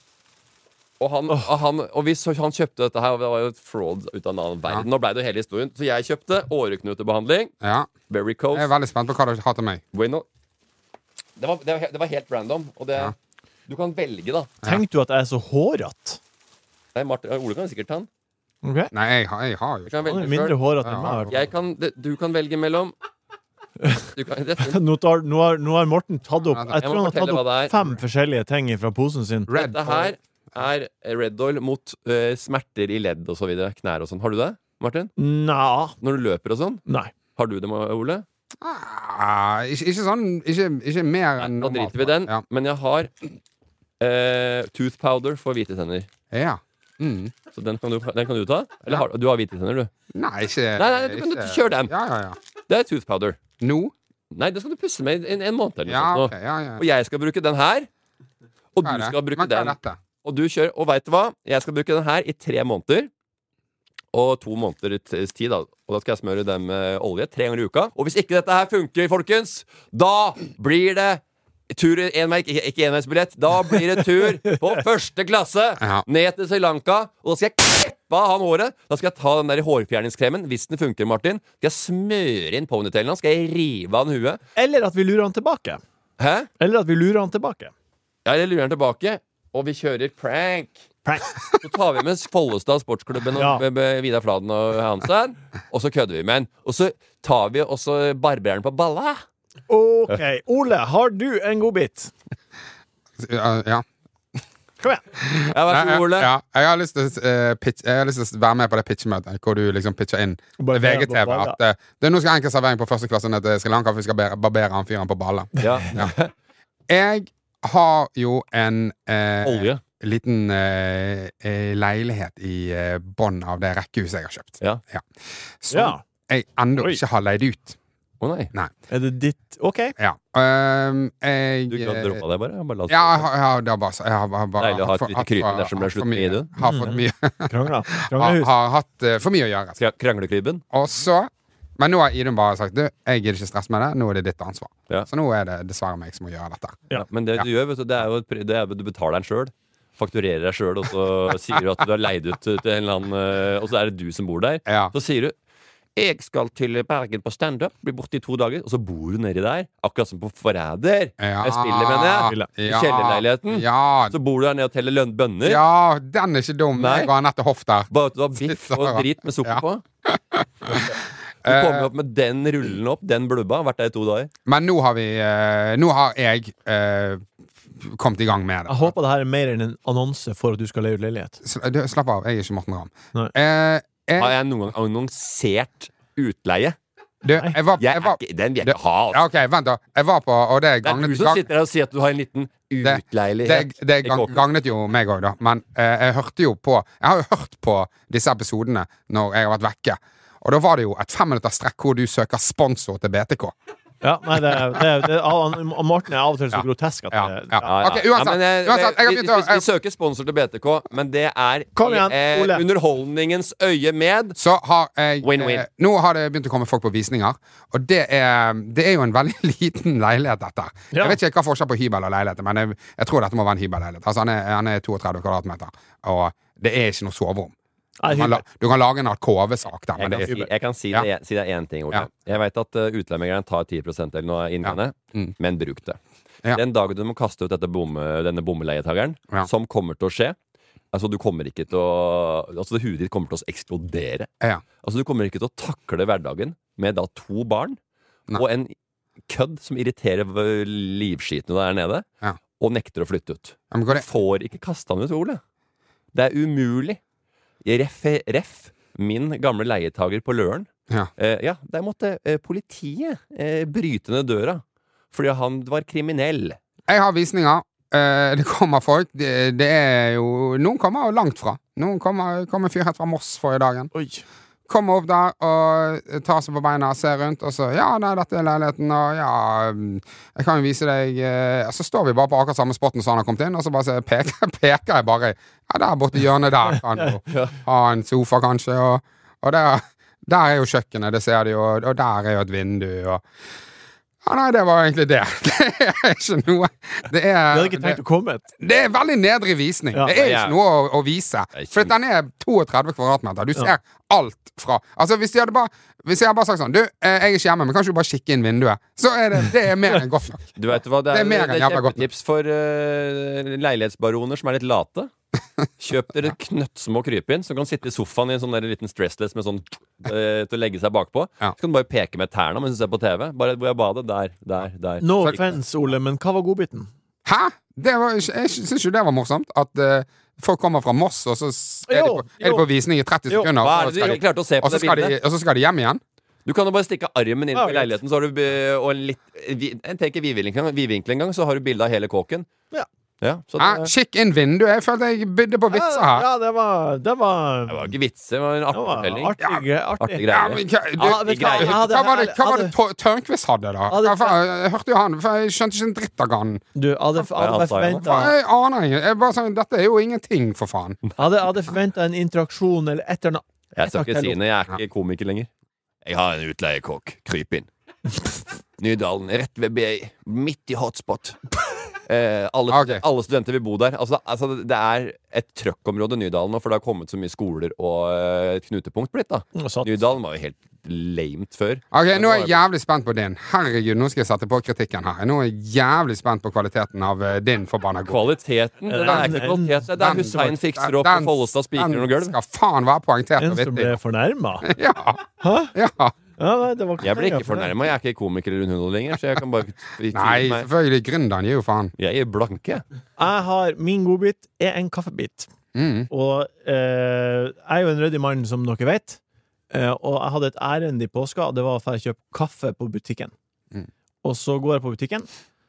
Og hvis han kjøpte dette her, det var jo et fraud ut av en annen verden. Nå ble det jo hele historien. Så jeg kjøpte åreknutebehandling. Ja. Very Coast. Jeg er veldig spent på hva du har til meg. Bueno. Det var helt random. Og det du kan velge, da. Tenkte du at jeg er så hårete? Nei, Ole kan sikkert ta den. Okay. Nei, jeg har jo Du kan Han velge er mindre selv. hårete enn meg. Du kan velge mellom Nå har Morten tatt opp Jeg tror han har tatt fortelle hva det opp 5 forskjellige ting fra posen sin. Dette her er Red Oil mot smerter i ledd og så videre. Knær og sånn. Har du det, Martin? Nei. Når du løper og sånn? Nei. Har du det, Ole? Ikke sånn Ikke mer enn Da driter vi den. Ja. Men jeg har tooth powder for hvite tenner. Ja. Så den kan du ta? Eller du har hvite tenner, du? Nei, ikke Nei, du kan kjøre den. Ja. Det er tooth powder. Nå? Nei, det skal du pusse med i en måned eller noe Ja, sånt nå. ok, ja. Og jeg skal bruke den her. Og Hva er du det? skal bruke Men hva er den. dette? Og du kjører. Og vet du hva? Jeg skal bruke den her i 3 måneder. Og 2 måneders tid, da. Og da skal jeg smøre den med olje 3 ganger i uka. Og hvis ikke dette her funker, folkens, da blir det tur ikke enveisbillett. Da blir det tur på 1. klasse ned til Sri Lanka. Og da skal jeg klippe av han håret. Da skal jeg ta den der hårfjerningskremen. Hvis den funker, Martin, skal jeg smøre inn ponytailen hans. Skal jeg rive av den huet. Eller at vi lurer han tilbake. Hæ? Eller at vi lurer han tilbake. Ja, eller lurer han tilbake. Og vi kjører prank. Så tar vi med Follestad Sportsklubben og Vidar Fladen og Hansen. Og så kødder vi med den. Og så tar vi også barbereren på balla. Ok, Ole, har du en god bit? Ja. Kom igjen. Ja, vær så god, Ole. Ja, jeg har lyst til å være med på det pitchmøtet hvor du liksom pitcher inn VGTV at nå skal enkel servering på 1. klasse ned til Sri Lanka, for vi skal barbere han fyren på balla. Ja. Jeg har jo en olje. Liten leilighet i bånn av det rekkehuset jeg har kjøpt. Ja. Som jeg ennå ikke har leid ut. Å nei. Er det ditt? Ok. Ja. Du kan droppe det bare? Bare ja, det er bare jeg har bare deilig å ha et lite krypen dersom det er slutt med ideen. Har fått mye Kranglehus. har hatt for mye å gjøre. Kranglekrybben. Og så Men nå har Idun bare sagt du, jeg gidder ikke stresse med det, nå er det ditt ansvar. Så nå er det dessverre meg som må gjøre dette. Ja, men det du gjør, vet du, det er jo du betaler den sjøl. Fakturerer deg sjøl, og så sier du at du har leid ut til en eller annen og så er det du som bor der. Så sier du jeg skal til Bergen på stand-up, blir borte i 2 dager, og så bor du nedi der. Akkurat som på Forræder. Jeg spiller, mener jeg. I kjellerleiligheten. Så bor du der nede og teller bønner. Ja, den er ikke dum. Jeg går ned til hoff der. Bare at du har biff og drit med sukker på. Du kommer opp med den rullen opp, den blubba, vært der i 2 dager. Men nå har jeg kommet i gang med det. Jeg håper det her er mer enn en annonse for at du skal leie ut leilighet. Slapp av, jeg er ikke Morten Ramm. Har jeg noen gang annonsert utleie? Den vil jeg ikke ha. Ok, vent da. Jeg var på, og det er du som sitter der og sier at du har en liten utleilighet. Det gagnet jo meg òg, da. Men jeg har jo hørt på disse episodene når jeg har vært vekke. Og da var det jo et 5 minutters strekk hvor du søker sponsor til BTK. Ja, nei, Morten er av og til så grotesk at Ok, uansett, vi søker sponsor til BTK, men det er underholdningens øye med. Så har jeg win-win. Nå har det begynt å komme folk på visninger. Og det er jo en veldig liten leilighet, dette. Jeg vet ikke hva forskjell på hybel og leilighet, men jeg tror dette må være en hybelleilighet. Altså, han er 32 kvadratmeter, og det er ikke noe soverom. Du kan lage en alkovesak der. Jeg kan si deg én ting, Ole. Jeg vet at utleiemegleren tar 10% eller noe inngangen, men bruk det. Den dagen du må kaste ut denne bommeleietageren, som kommer til å skje. Altså, du kommer ikke til å huet ditt kommer til å eksplodere. Altså, du kommer ikke til å takle hverdagen med da 2 barn og en kødd som irriterer livskitene der nede, og nekter å flytte ut. Du får ikke kaste han ut, Ole. Det er umulig. Ref, min gamle leietager på Løren. Der måtte politiet bryte ned døra fordi han var kriminell. Jeg har visninger. Det kommer folk. Det jo noen kommer jo langt fra. Noen kommer fyr helt fra Moss forrige dagen. Oi. Kommer opp der og tar seg på beina, ser rundt, og så ja, nei, dette leiligheten, og ja, jeg kan jo vise deg. Så står vi bare på akkurat samme spotten som han har kommet inn, og så bare peker jeg bare, ja, der borte i hjørnet der kan du ha en sofa kanskje, og der jo kjøkkenet, det ser de jo, og der jo et vindu, og ja, nei, det var egentlig det. Det ikke noe. Du hadde ikke tenkt å komme et. Det veldig nedre visning. Ja. Det ikke noe å vise. For den 32 kvadratmeter. Du ser alt fra. Altså, hvis jeg hadde bare sagt sånn, du, jeg ikke hjemme, men kanskje du bare kikke inn vinduet, så det mer enn godt nok. Du vet hva, det er mer enn jævla godt nok. Kjempetips for leilighetsbaroner som litt late. Kjøp dere knøttsmå krypinn som kan sitte i sofaen i en sånn der liten stressless med sånn til å legge seg bakpå. Så kan du bare peke med tærne mens du ser på TV. Bare hvor jeg badet, der. No offense, Ole, men hva var godbiten? Hæ? Jeg synes ikke det var morsomt at folk kommer fra Moss, og så de på visning i 30 sekunder, og så skal de hjem igjen. Du kan jo bare stikke armen inn i leiligheten, så har du en tenker vidvinkel en gang, så har du bildet av hele kåken. Ja, kikk inn vinduet. Jeg følte jeg bydde på vitser her. Ja, det var Det var ikke vitser, det var en artig fortelling. Artig greie. Hva var det Tørnquist hadde da? Jeg hørte jo han, for jeg skjønte ikke en dritt av ganen. Du, hadde forventet Jeg aner ikke. Jeg bare sånn, dette jo ingenting, for faen. Hadde forventet en interaksjon eller et eller annet. Jeg skal ikke si det, jeg ikke komiker lenger. Jeg har en utleiekokk. Kryp inn. Nydalen, rett ved BI. Midt i hotspot. Alle studenter vil bo der. Altså, det et trøkkområde Nydalen nå, for det har kommet så mye skoler og et knutepunkt blitt da. Nydalen var jo helt lamet før. Ok, nå jeg jævlig spent på din. Herregud, nå skal jeg sette på kritikken her. Nå jeg jævlig spent på kvaliteten av din forbanna god. Kvaliteten? Det ikke kvalitet. Det Hussein fikser opp og Follestad spiker noen gulv. Den skal faen være poengtert og vittig. Den som ble fornærmet? Ja. Hæ? Ja. Jeg ble ikke fornærmet. Jeg ikke komiker eller hundre lenger, så jeg kan bare Nei, selvfølgelig, gründeren gir jo faen. Jeg blanke. Min godbit en kaffebit. Og jeg jo en røddig mann, som dere vet. Og jeg hadde et ærend i påska, og det var for å kjøpe kaffe på butikken. Og så går jeg på butikken,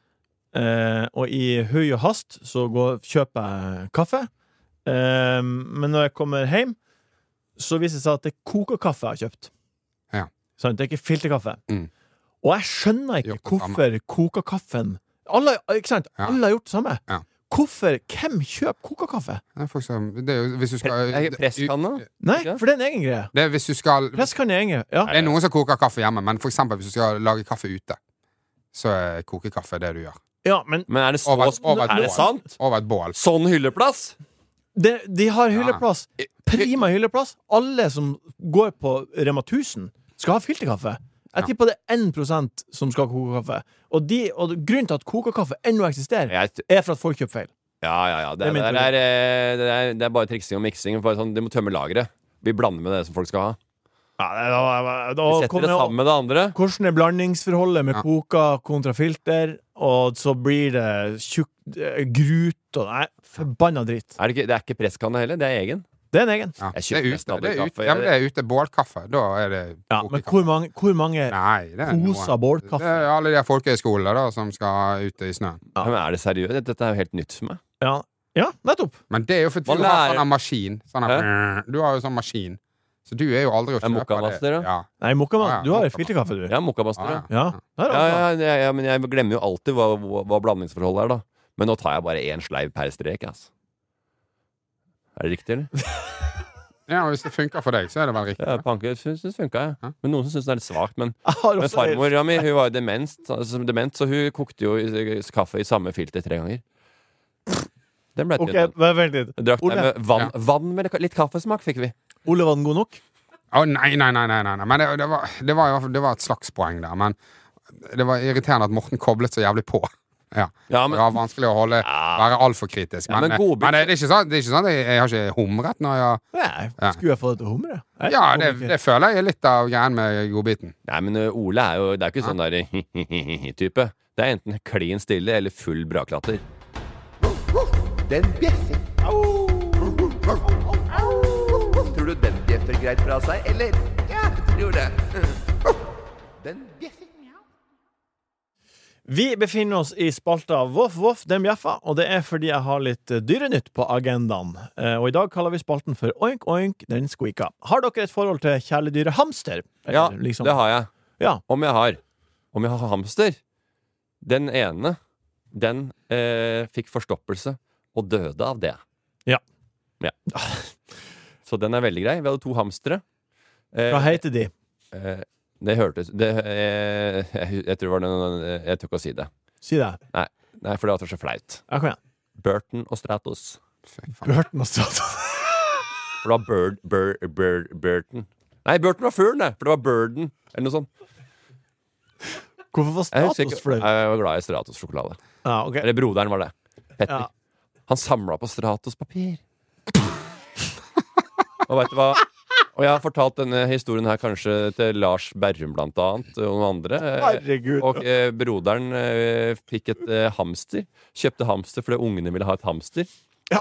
og i høy og hast så kjøper jeg kaffe. Men når jeg kommer hjem, så viser det seg at det kokakaffe jeg har kjøpt. Sånn, det ikke filterkaffe. Og jeg skjønner ikke hvorfor kokakaffen ikke sant? Alle har gjort det samme. Hvorfor? Hvem kjøper kokakaffe? Det jo hvis du skal Presskanne? Nei, for det en egen greie. Det hvis du skal Presskanne egen greie, ja. Det noen som koker kaffe hjemme, men for eksempel hvis du skal lage kaffe ute, så kokekaffe det du gjør. Ja, men er det så er det sant? Over et bål. Sånn hylleplass? De har hylleplass. Prima hylleplass. Alle som går på Rema 1000 skal ha filterkaffe. Jeg tipper det 1% som skal ha kokakaffe. Og grunnen til at kokakaffe ennå eksisterer, for at folk kjøper feil. Ja. Det er bare triksing og miksing. De må tømme lageret. Vi blander med det som folk skal ha. Vi setter det sammen med det andre. Hvordan blandingsforholdet med koka kontra filter, og så blir det grut og forbanna dritt. Det ikke presskanne heller, det egen. Det en egen. Ja, det ute bålkaffe. Da det men hvor mange poser bålkaffe? Det alle de folkehøyskolene da, som skal ute i snøen. Men det seriøst? Dette jo helt nytt for meg. Ja, nettopp. Men det jo fordi du har sånn maskin. Du har jo sånn maskin. Så du jo aldri å kjøpe det. Nei, mokkamaster. Du har jo filterkaffe, du. Ja, mokkamaster. Ja, men jeg glemmer jo alltid hva blandingsforholdet da. Men nå tar jeg bare 1 sleiv per strek, altså. Det riktig, eller? Ja, hvis det funker for deg, så det vel riktig. Ja, panke synes det funker, ja. Men noen som synes det litt svagt. Men farmor mi, hun var jo dement, så hun kokte jo kaffe i samme filter 3 ganger. Den ble til. Ok, vent litt. Drakk med vann med litt kaffesmak, fikk vi. Ole, var den god nok? Nei. Men det var et slags poeng der. Men det var irriterende at Morten koblet så jævlig på. Ja, men det var vanskelig å være alt for kritisk. Men det er ikke sånn at jeg har ikke humret når jeg Nei, skulle jeg få det til å humre? Ja, det føler jeg litt av greien med godbiten. Nei, men Ole det er ikke sånn der type. Det enten klin stille eller full braklatter. Den bjeffer. Tror du den bjeffer greit fra seg, eller? Ja, jeg tror det. Den bjeffer. Vi befinner oss i spalta Voff, Voff, den bjeffa, og det fordi jeg har litt dyrenytt på agendaen. Og i dag kaller vi spalten for Oink, Oink, den squeaka. Har dere et forhold til kjæledyret hamster? Ja, liksom? det har jeg. Ja. Om jeg har hamster. Den ene, den fikk forstoppelse og døde av det. Ja. Så den veldig grei. Vi hadde 2 hamstere. Hva heter de? Det hørtes jeg tror det var jeg tør ikke å si det. Si det. Nei, for det var så flaut. Ja, kom igjen. Burton og Stratos. Burton og Stratos. For det var Burton. Nei, Burton var fuglen, det. For det var Burden, eller noe sånt. Hvorfor var Stratos flau? Jeg var glad i Stratos-sjokolade. Ja, ok. Eller broderen var det. Petter. Ja. Han samlet på Stratos-papir. Og vet du hva? Og jeg har fortalt denne historien her kanskje til Lars Berrum blant annet, og noen andre. Herregud. Og broderen fikk et hamster. Kjøpte hamster fordi ungene ville ha et hamster. Ja,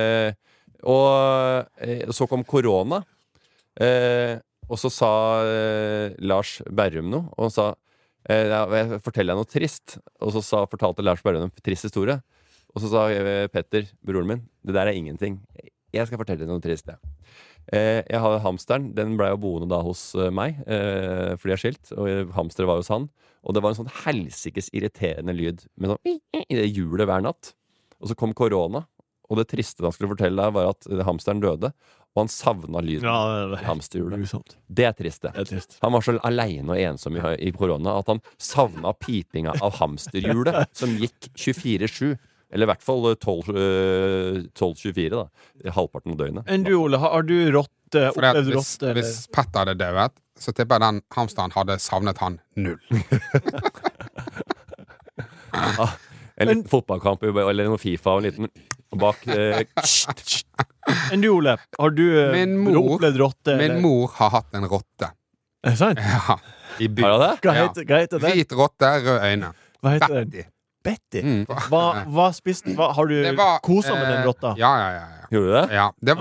og så kom korona. Og så sa Lars Berrum noe, og han sa jeg forteller deg noe trist. Og så fortalte Lars Berrum en trist historie. Og så sa Petter, broren min, det der ingenting. Jeg skal fortelle deg noe trist, ja. Jeg hadde hamsteren. Den ble jo boende da hos meg, fordi jeg er skilt. Og hamsteren var hos han. Og det var en sånn helsikes irriterende lyd med sånn i det hjulet hver natt. Og så kom korona, og det triste han skulle fortelle deg var at hamsteren døde. Og han savna lyden av hamsterhjulet. Det er trist, det. Han var så alene og ensom i korona at han savna pipinga av hamsterhjulet, som gikk 24/7. Eller i hvert fall 12-24 da. Halvparten av døgnet. Enn du, Ole, har du opplevd rotte? Hvis Petter hadde døvet, så tipper jeg den hamsteren hadde savnet han 0. En liten fotballkamp eller noe FIFA og en liten bak Enn du, Ole, har du opplevd rotte? Min mor har hatt en rotte. Er det sant? Ja. I by. Har du det? Hva heter det? Hvit rotte, røde øyne. Hva heter det? Betty? Hva spiste har du koset med den rotta? Ja. Gjorde du det? Ja, det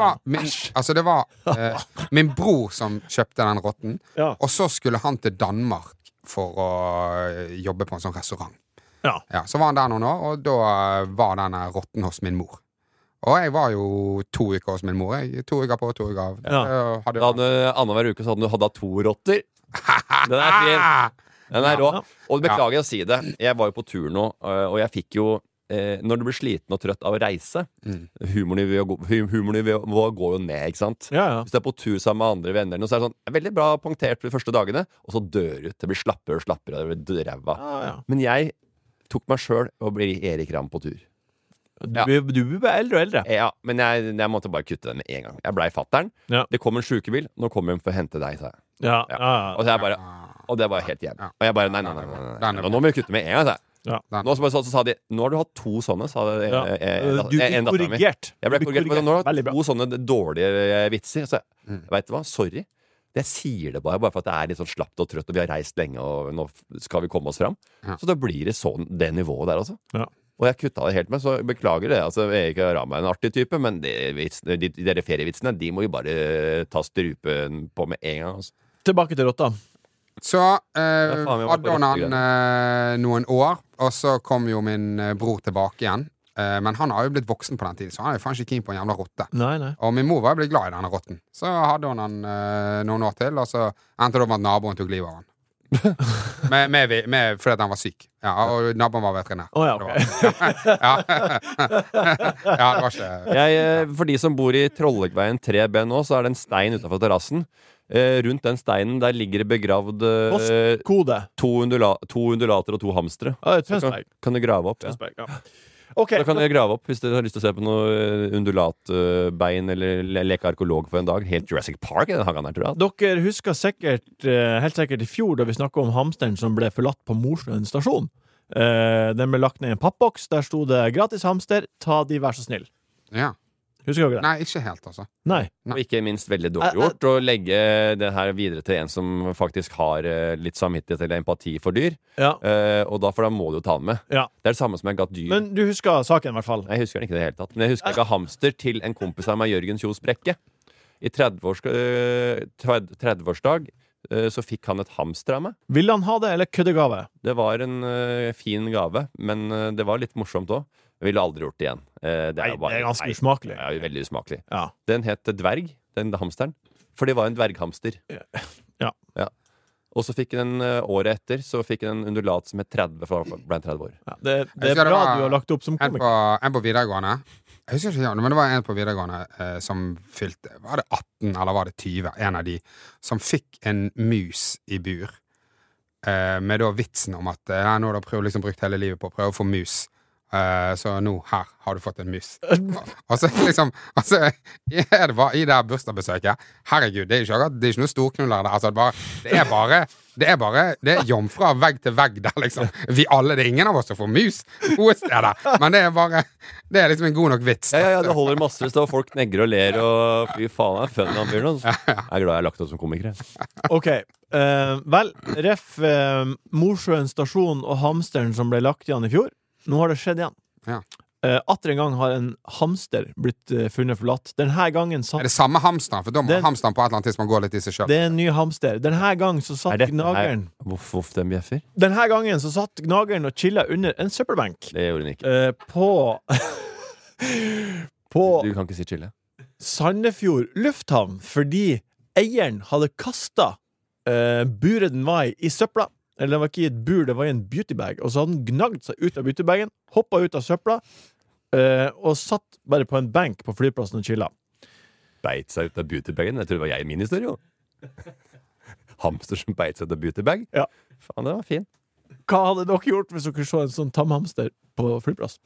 var min bror som kjøpte den rotten. Ja. Og så skulle han til Danmark for å jobbe på en sånn restaurant. Ja. Så var han der noen år, og da var denne rotten hos min mor. Og jeg var jo 2 uker hos min mor. 2 uker på, 2 uker av. Annenhver uke så hadde du 2 rotter. Den er fin. Den er rå. Og beklager å si det. Jeg var jo på tur nå, og jeg fikk jo når du blir sliten og trøtt av å reise, humornivået går jo ned, ikke sant? Ja. Hvis du er på tur sammen med andre venner, så er det sånn veldig bra punktert de første dagene, og så dør du. Det blir slappere og slappere, og det blir ræva. Men jeg tok meg selv og ble Erik Ramm på tur. Du blir eldre og eldre. Ja, men jeg måtte bare kutte den med en gang. Jeg ble fatteren. Det kom en sykebil. Nå kommer de for å hente deg, sa jeg. Og så jeg bare og det var helt jævlig. Og jeg bare, nei. Nå må vi kutte med en gang, sa jeg. Nå sa de, nå har du hatt 2 sånne, sa du blir korrigert. Jeg ble korrigert, men nå har du hatt 2 sånne dårlige vitser. Så vet du hva, sorry. Jeg sier det bare for at det er litt sånn slapt og trøtt, og vi har reist lenge, og nå skal vi komme oss fram. Så da blir det sånn, det nivået der, altså. Og jeg kutta det helt med, så beklager det. Altså, Erik Ramm er en artig type, men de ferievitsene, de må jo bare ta strupen på med en gang, altså. Tilbake til rotta. Så hadde han noen år, og så kom jo min bror tilbake igjen. Men han har jo blitt voksen på den tiden, så han er jo faen ikke keen på en jævla rotte. Nei. Og min mor var jo blitt glad i denne rotten. Så hadde han noen år til, og så endte det opp med at naboen tok livet av han. Fordi at han var syk. Ja, og naboen var veterinær. Det var ikke For de som bor i Trollveien 3B nå, så er det en stein utenfor terrassen. Rundt den steinen der ligger det begravd 2 undulater og 2 hamstere. Kan du grave opp? Da kan jeg grave opp hvis dere har lyst til å se på noe undulatbein eller leke arkeolog for en dag. Helt Jurassic Park i den hagen her, tror jeg. Dere husker helt sikkert i fjor da vi snakket om hamsteren som ble forlatt på Mosjøen stasjon. Den ble lagt ned i en pappboks. Der sto det 'gratis hamster, ta de, vær så snill'. Ja. Husker dere det? Nei, ikke helt, altså. Nei. Og ikke minst veldig dårlig gjort å legge det her videre til en som faktisk har litt samvittighet eller empati for dyr. Og da må du jo ta den med. Det er det samme som jeg ga dyr. Men du husker saken i hvert fall? Jeg husker den ikke i det hele tatt. Men jeg husker jeg ga hamster til en kompis av meg, Jørgen Kjos Brekke, i 30-årsdag så fikk han et hamster av meg. Ville han ha det, eller køddegave? Det var en fin gave, men det var litt morsomt også. Jeg ville aldri gjort det igjen. Det er ganske usmakelig. Ja, veldig usmakelig. Ja. Den het Dverg, den hamsteren. For det var en dverghamster. Ja. Og så fikk den året etter, så fikk den en undulat som het 30, for han ble 30 år. Ja, det er bra du har lagt opp som komiker. En på videregående. Jeg husker ikke, men det var en på videregående som fylte, var det 18 eller var det 20, en av de, som fikk en mus i bur, med da vitsen om at nå har du liksom brukt hele livet på å prøve å få mus, så nå her har du fått en mus. Og så liksom, er det bare i det her bursdagsbesøket, herregud, det er ikke noe storknuller der, altså det er jom fra vegg til vegg der, liksom. Vi alle, det er ingen av oss som får mus noe steder, men det er liksom en god nok vits. Ja, det holder massevis, og folk negger og ler, og fy faen, det er fun han fyrer nå. Jeg er glad jeg har lagt opp som komiker. Ok, vel, Mosjøen stasjon og hamsteren som ble lagt igjen i fjor, nå har det skjedd igjen. Ja. Atter en gang har en hamster blitt funnet forlatt. Denne gangen satt... Er det samme hamsteren? For da må hamsteren på et eller annet tidspunkt gå litt i seg selv. Det er en ny hamster. Denne gangen så satt gnageren... Hvorfor den bjeffer? Denne gangen så satt gnageren og chillet under en søppelbenk. Det gjorde den ikke. På Du kan ikke si chille. Sandefjord lufthavn, fordi eieren hadde kastet buret den var i søppla. Eller det var ikke i et bur, det var i en beautybag. Og så hadde den gnagd seg ut av beautybagen, hoppet ut av søppla, og satt bare på en benk på flyplassen og chillet. Beit seg ut av beautybagen? Jeg tror det var jeg i min historie, jo. Hamster som beit seg ut av beautybag? Ja. Faen, det var fin. Hva hadde dere gjort hvis dere så en sånn tamhamster på flyplass?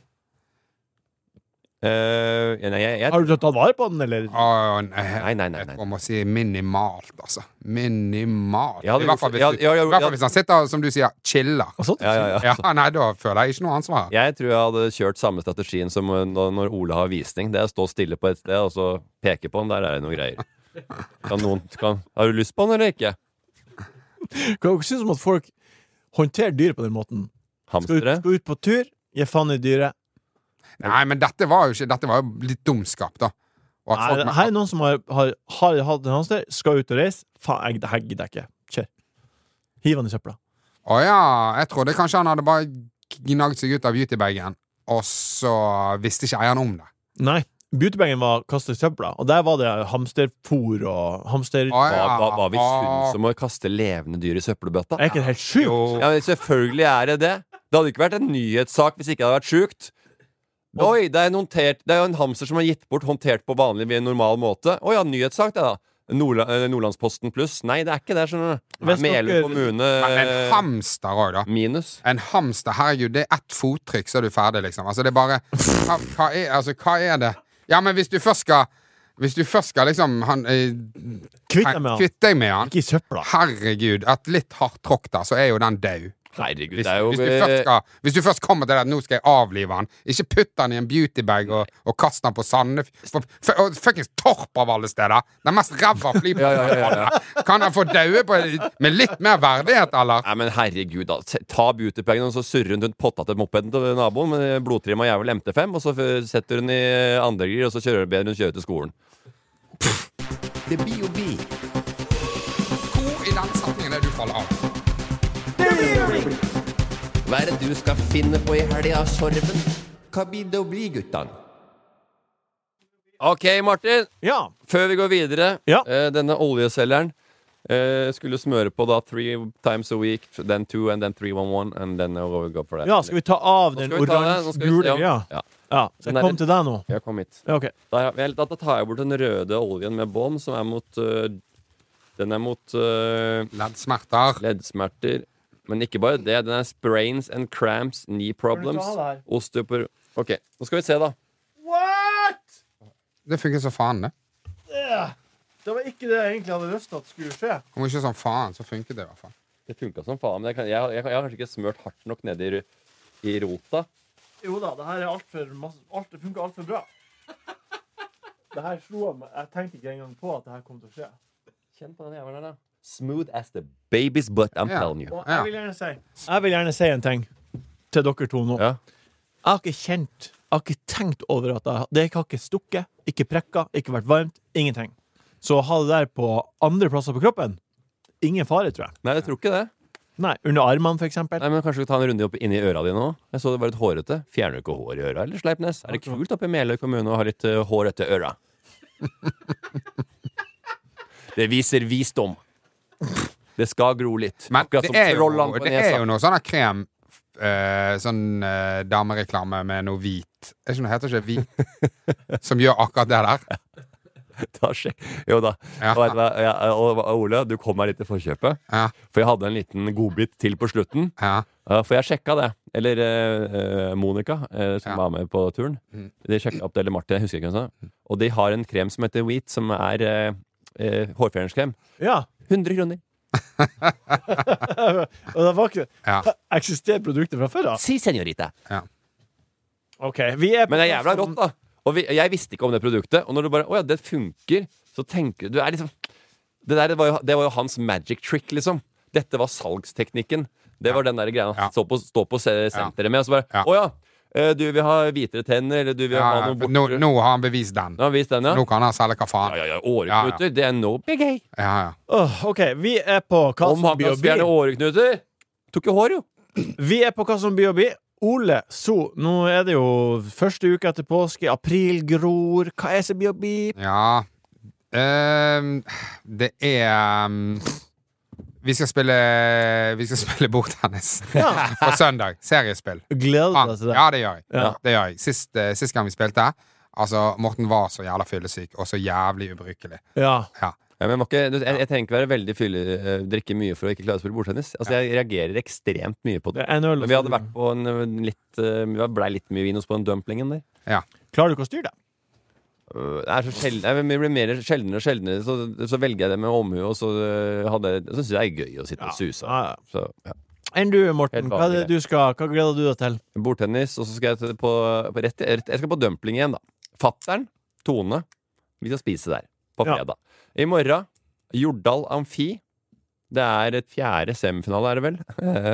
Har du tatt vare på den, eller? Nei. Jeg må si minimalt, altså. Minimalt. I hvert fall hvis han sitter, som du sier, chiller. Ja. Nei, da føler jeg ikke noe ansvar. Jeg tror jeg hadde kjørt samme strategien som når Ole har visning. Det er å stå stille på et sted, og så peke på den. Der er det noen greier. Har du lyst på den, eller ikke? Hva dere synes om at folk håndterer dyr på den måten? Hamstere? Skal ut på tur, gi faen i dyret. Nei, men dette var jo litt dumskap, da. Her er noen som har hatt en hamster, skal ut og reise. Faen, det her gidder jeg ikke. Kjør. Hiv han i søpla. Jeg trodde kanskje han hadde bare gnagd seg ut av beautybagen, og så visste ikke eieren om det. Nei, beautybagen var kastet i søpla, og der var det hamsterfôr og hamster... Hva vi synes om å kaste levende dyr i søppelbøtta? Er ikke det helt sjukt? Ja, selvfølgelig er det. Det hadde ikke vært en nyhetssak hvis ikke det hadde vært sjukt. Oi, det er jo en hamster som er gitt bort, håndtert på vanlig ved en normal måte. Oi, ja, nyhetssak det da. Nordlandsposten pluss. Nei, det er ikke det, skjønner du. Meløy kommune... Men en hamster også, da. Minus. En hamster, herregud, det er ett fottrykk, så er du ferdig, liksom. Altså, det er bare... Hva er det? Ja, men hvis du først skal liksom kvitte deg med han. Ikke i søpla. Herregud, et litt hardt tråkk der, så er jo den død. Herregud, det er jo... Hvis du først kommer til det at nå skal jeg avlive han, ikke putte han i en beautybag og kaste han på Sandefjord. Fuckings Torp av alle steder. Den mest ræva flyplassen. Kan han få daue med litt mer verdighet, eller? Nei, men herregud da. Ta beautybagen og så surrer hun rundt potta til mopeden til naboen med blodtrim og jævel MT5, og så setter hun i andre gir, og så kjører hun kjører til skolen. Det blir jo bi. Hvor i den setningen er du faller av? Hva er det du skal finne på i helga, Sorven? Hva blir det å bli, guttan? Ok, Martin. Ja. Før vi går videre, ja. Denne oljeselgeren skulle smøre på da 3 times a week, then 2, and then 3, 1, 1, and then we'll go for that. Ja, skal vi ta av den oransje-gule? Ja, så jeg kom til deg nå. Jeg kom hit. Ja, okay. Da tar jeg bort den røde oljen med bånd, som er mot... den er mot... Leddsmerter. Men ikke bare det. Den er sprains and cramps, knee problems, osteopor... Ok, nå skal vi se da. What?! Det funker så faen, det. Det var ikke det jeg egentlig hadde lyst til at skulle skje. Om ikke sånn faen, så funker det i hvert fall. Det funket som faen, men jeg har kanskje ikke smørt hardt nok ned i rota. Jo da, det her er det funker alt for bra. Det her slo meg. Jeg tenkte ikke engang på at det her kom til å skje. Kjenn på den jævlen her da. Smooth as the baby's butt, I'm telling you. Og jeg vil gjerne si en ting til dere to nå. Ja. Jeg har ikke tenkt over at det har ikke stukket, ikke prekket, ikke vært varmt, ingenting. Så å ha det der på andre plasser på kroppen, ingen fare, tror jeg. Nei, jeg tror ikke det. Nei, under armene for eksempel. Nei, men kanskje vi ta en runde opp inn i øra dine nå. Jeg så det var litt hårete. Fjerner du ikke hår i øra, eller Sleipnes? Er det kult oppe i Meløy kommune å ha litt hårete øra? Det viser visdom. Det skal gro litt. Men det er jo noe sånn krem, sånn damereklame med noe hvit. Jeg skjønner, heter ikke hvit, som gjør akkurat det der. Jo da. Og Ole, du kom meg litt i forkjøpet. For jeg hadde en liten godbit til på slutten. For jeg sjekka det. Eller Monica, som var med på turen. De sjekket opp det, eller Martin, jeg husker ikke hva han sa. Og de har en krem som heter Wheat, som er hårfjerningskrem. 100 kroner. Og det var ikke eksisterer produkter fra før da? Si, senorita. Ok, vi er Men det er jævla rått da. Og jeg visste ikke om det produktet. Og når du bare, åja, det funker, så tenker du liksom det var jo hans magic trick, liksom. Dette var salgsteknikken. Det var den der greia han stå på senteret med. Og så bare, åja, du vil ha hvitere tenner, eller du vil ha noe bortere. Nå har han bevist den. Nå kan han selge hva faen. Åreknuter, det er no big gay. Ok, vi er på hva som blir å bli. Om han kan fjerne åreknuter, tok jo hår jo. Vi er på hva som blir å bli. Ole, så, nå er det jo første uke etter påske, april gror. Hva er det som blir å bli? Ja, det er vi skal spille bordtennis på søndag. Seriespill. Gleder deg til det? Ja, det gjør jeg. Sist gang vi spilte, altså, Morten var så jævla fyllesyk og så jævlig ubrukelig. Men jeg trenger ikke være veldig drikke mye for å ikke klare å spille bordtennis. Altså, jeg reagerer ekstremt mye på det. Men vi hadde vært på vi ble litt mye vin hos på den dumplingen der. Klarer du ikke å styre det? Det er så sjelden. Jeg blir mer sjeldnere og sjeldnere, så velger jeg det med omhu, og så synes jeg det er gøy å sitte og suse. Enn du, Morten, hva gleder du deg til? Bordtennis, og så skal jeg jeg skal på dumpling igjen da. Fatteren, Tone, vi skal spise der på fredag. I morgen, Jordal Amfi. Det er et 4. semifinale, er det vel?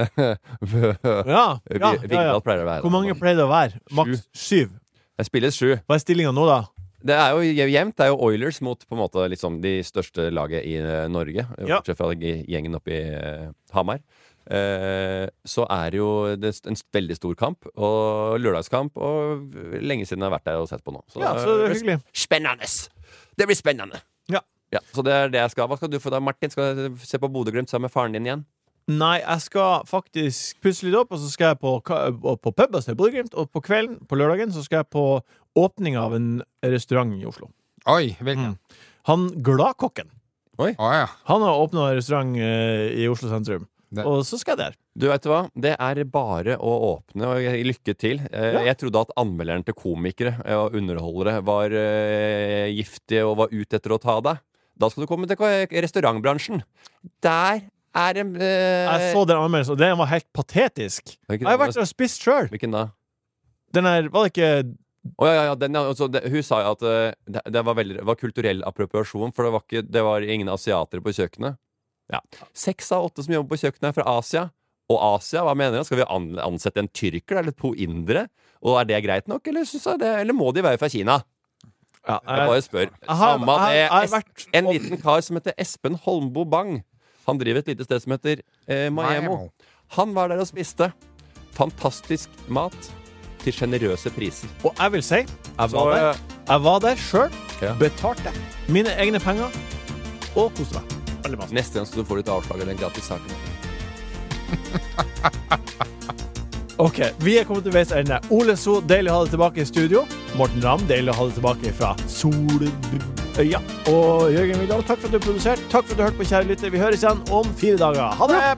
Vigdal pleier å være. Hvor mange pleier det å være? Maks 7. Jeg spiller 7. Hva er stillingen nå da? Det er jo jevnt. Det er jo Oilers mot på en måte liksom de største laget i Norge. Bortsett fra gjengen oppe i Hamar. Så er jo det en veldig stor kamp, og lørdagskamp, og lenge siden jeg har vært der og sett på nå. Så, så det er hyggelig. Spennende! Det blir spennende. Så det er det jeg skal. Hva skal du få da, Martin? Skal du se på Bodø/Glimt sammen med faren din igjen? Nei, jeg skal faktisk pusse litt opp, og så skal jeg på pub og se Bodø/Glimt, og på kvelden, på lørdagen, så skal jeg på åpning av en restaurant i Oslo. Oi, hvilken? Han Gladkokken. Han har åpnet en restaurant i Oslo sentrum. Og så skal jeg der. Du vet hva, det er bare å åpne, og lykke til. Jeg trodde at anmelderen til komikere og underholdere var giftige og var ute etter å ta deg. Da skal du komme til restaurantbransjen. Der er det Jeg så den anmeldelsen, og den var helt patetisk. Jeg har vært og spist selv. Hvilken da? Den var det ikke... Hun sa jo at det var kulturell appropriasjon, for det var ingen asiatere på kjøkkenet. 6 av 8 som jobber på kjøkkenet er fra Asia. Og Asia, hva mener du? Skal vi ansette en tyrker eller 2 indere? Og er det greit nok, eller må de være fra Kina? Jeg bare spør. En liten kar som heter Espen Holmbo Bang. Han driver et lite sted som heter Maemo. Han var der og spiste. Fantastisk mat til generøse priser. Og jeg vil si, jeg var der selv, betalte mine egne penger og koste meg. Neste gang skal du få litt avslag eller en gratis sak. Ok, vi er kommet til veis ende. Ole So, deilig å ha deg tilbake i studio. Morten Ramm, deilig å ha deg tilbake fra Soløya. Og Jørgen Vigdal, takk for at du produserte. Takk for at du hørte på, kjære lytter. Vi høres igjen om 4 dager. Ha det!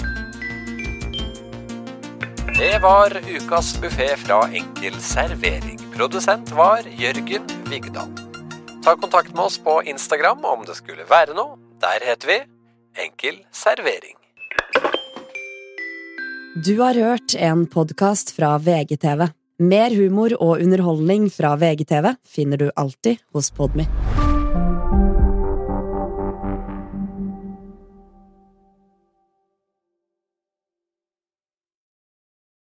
Det var ukas buffet fra Enkel Servering. Produsent var Jørgen Vigdal. Ta kontakt med oss på Instagram om det skulle være noe. Der heter vi Enkel Servering. Du har hørt en podcast fra VGTV. Mer humor og underholdning fra VGTV finner du alltid hos Podme.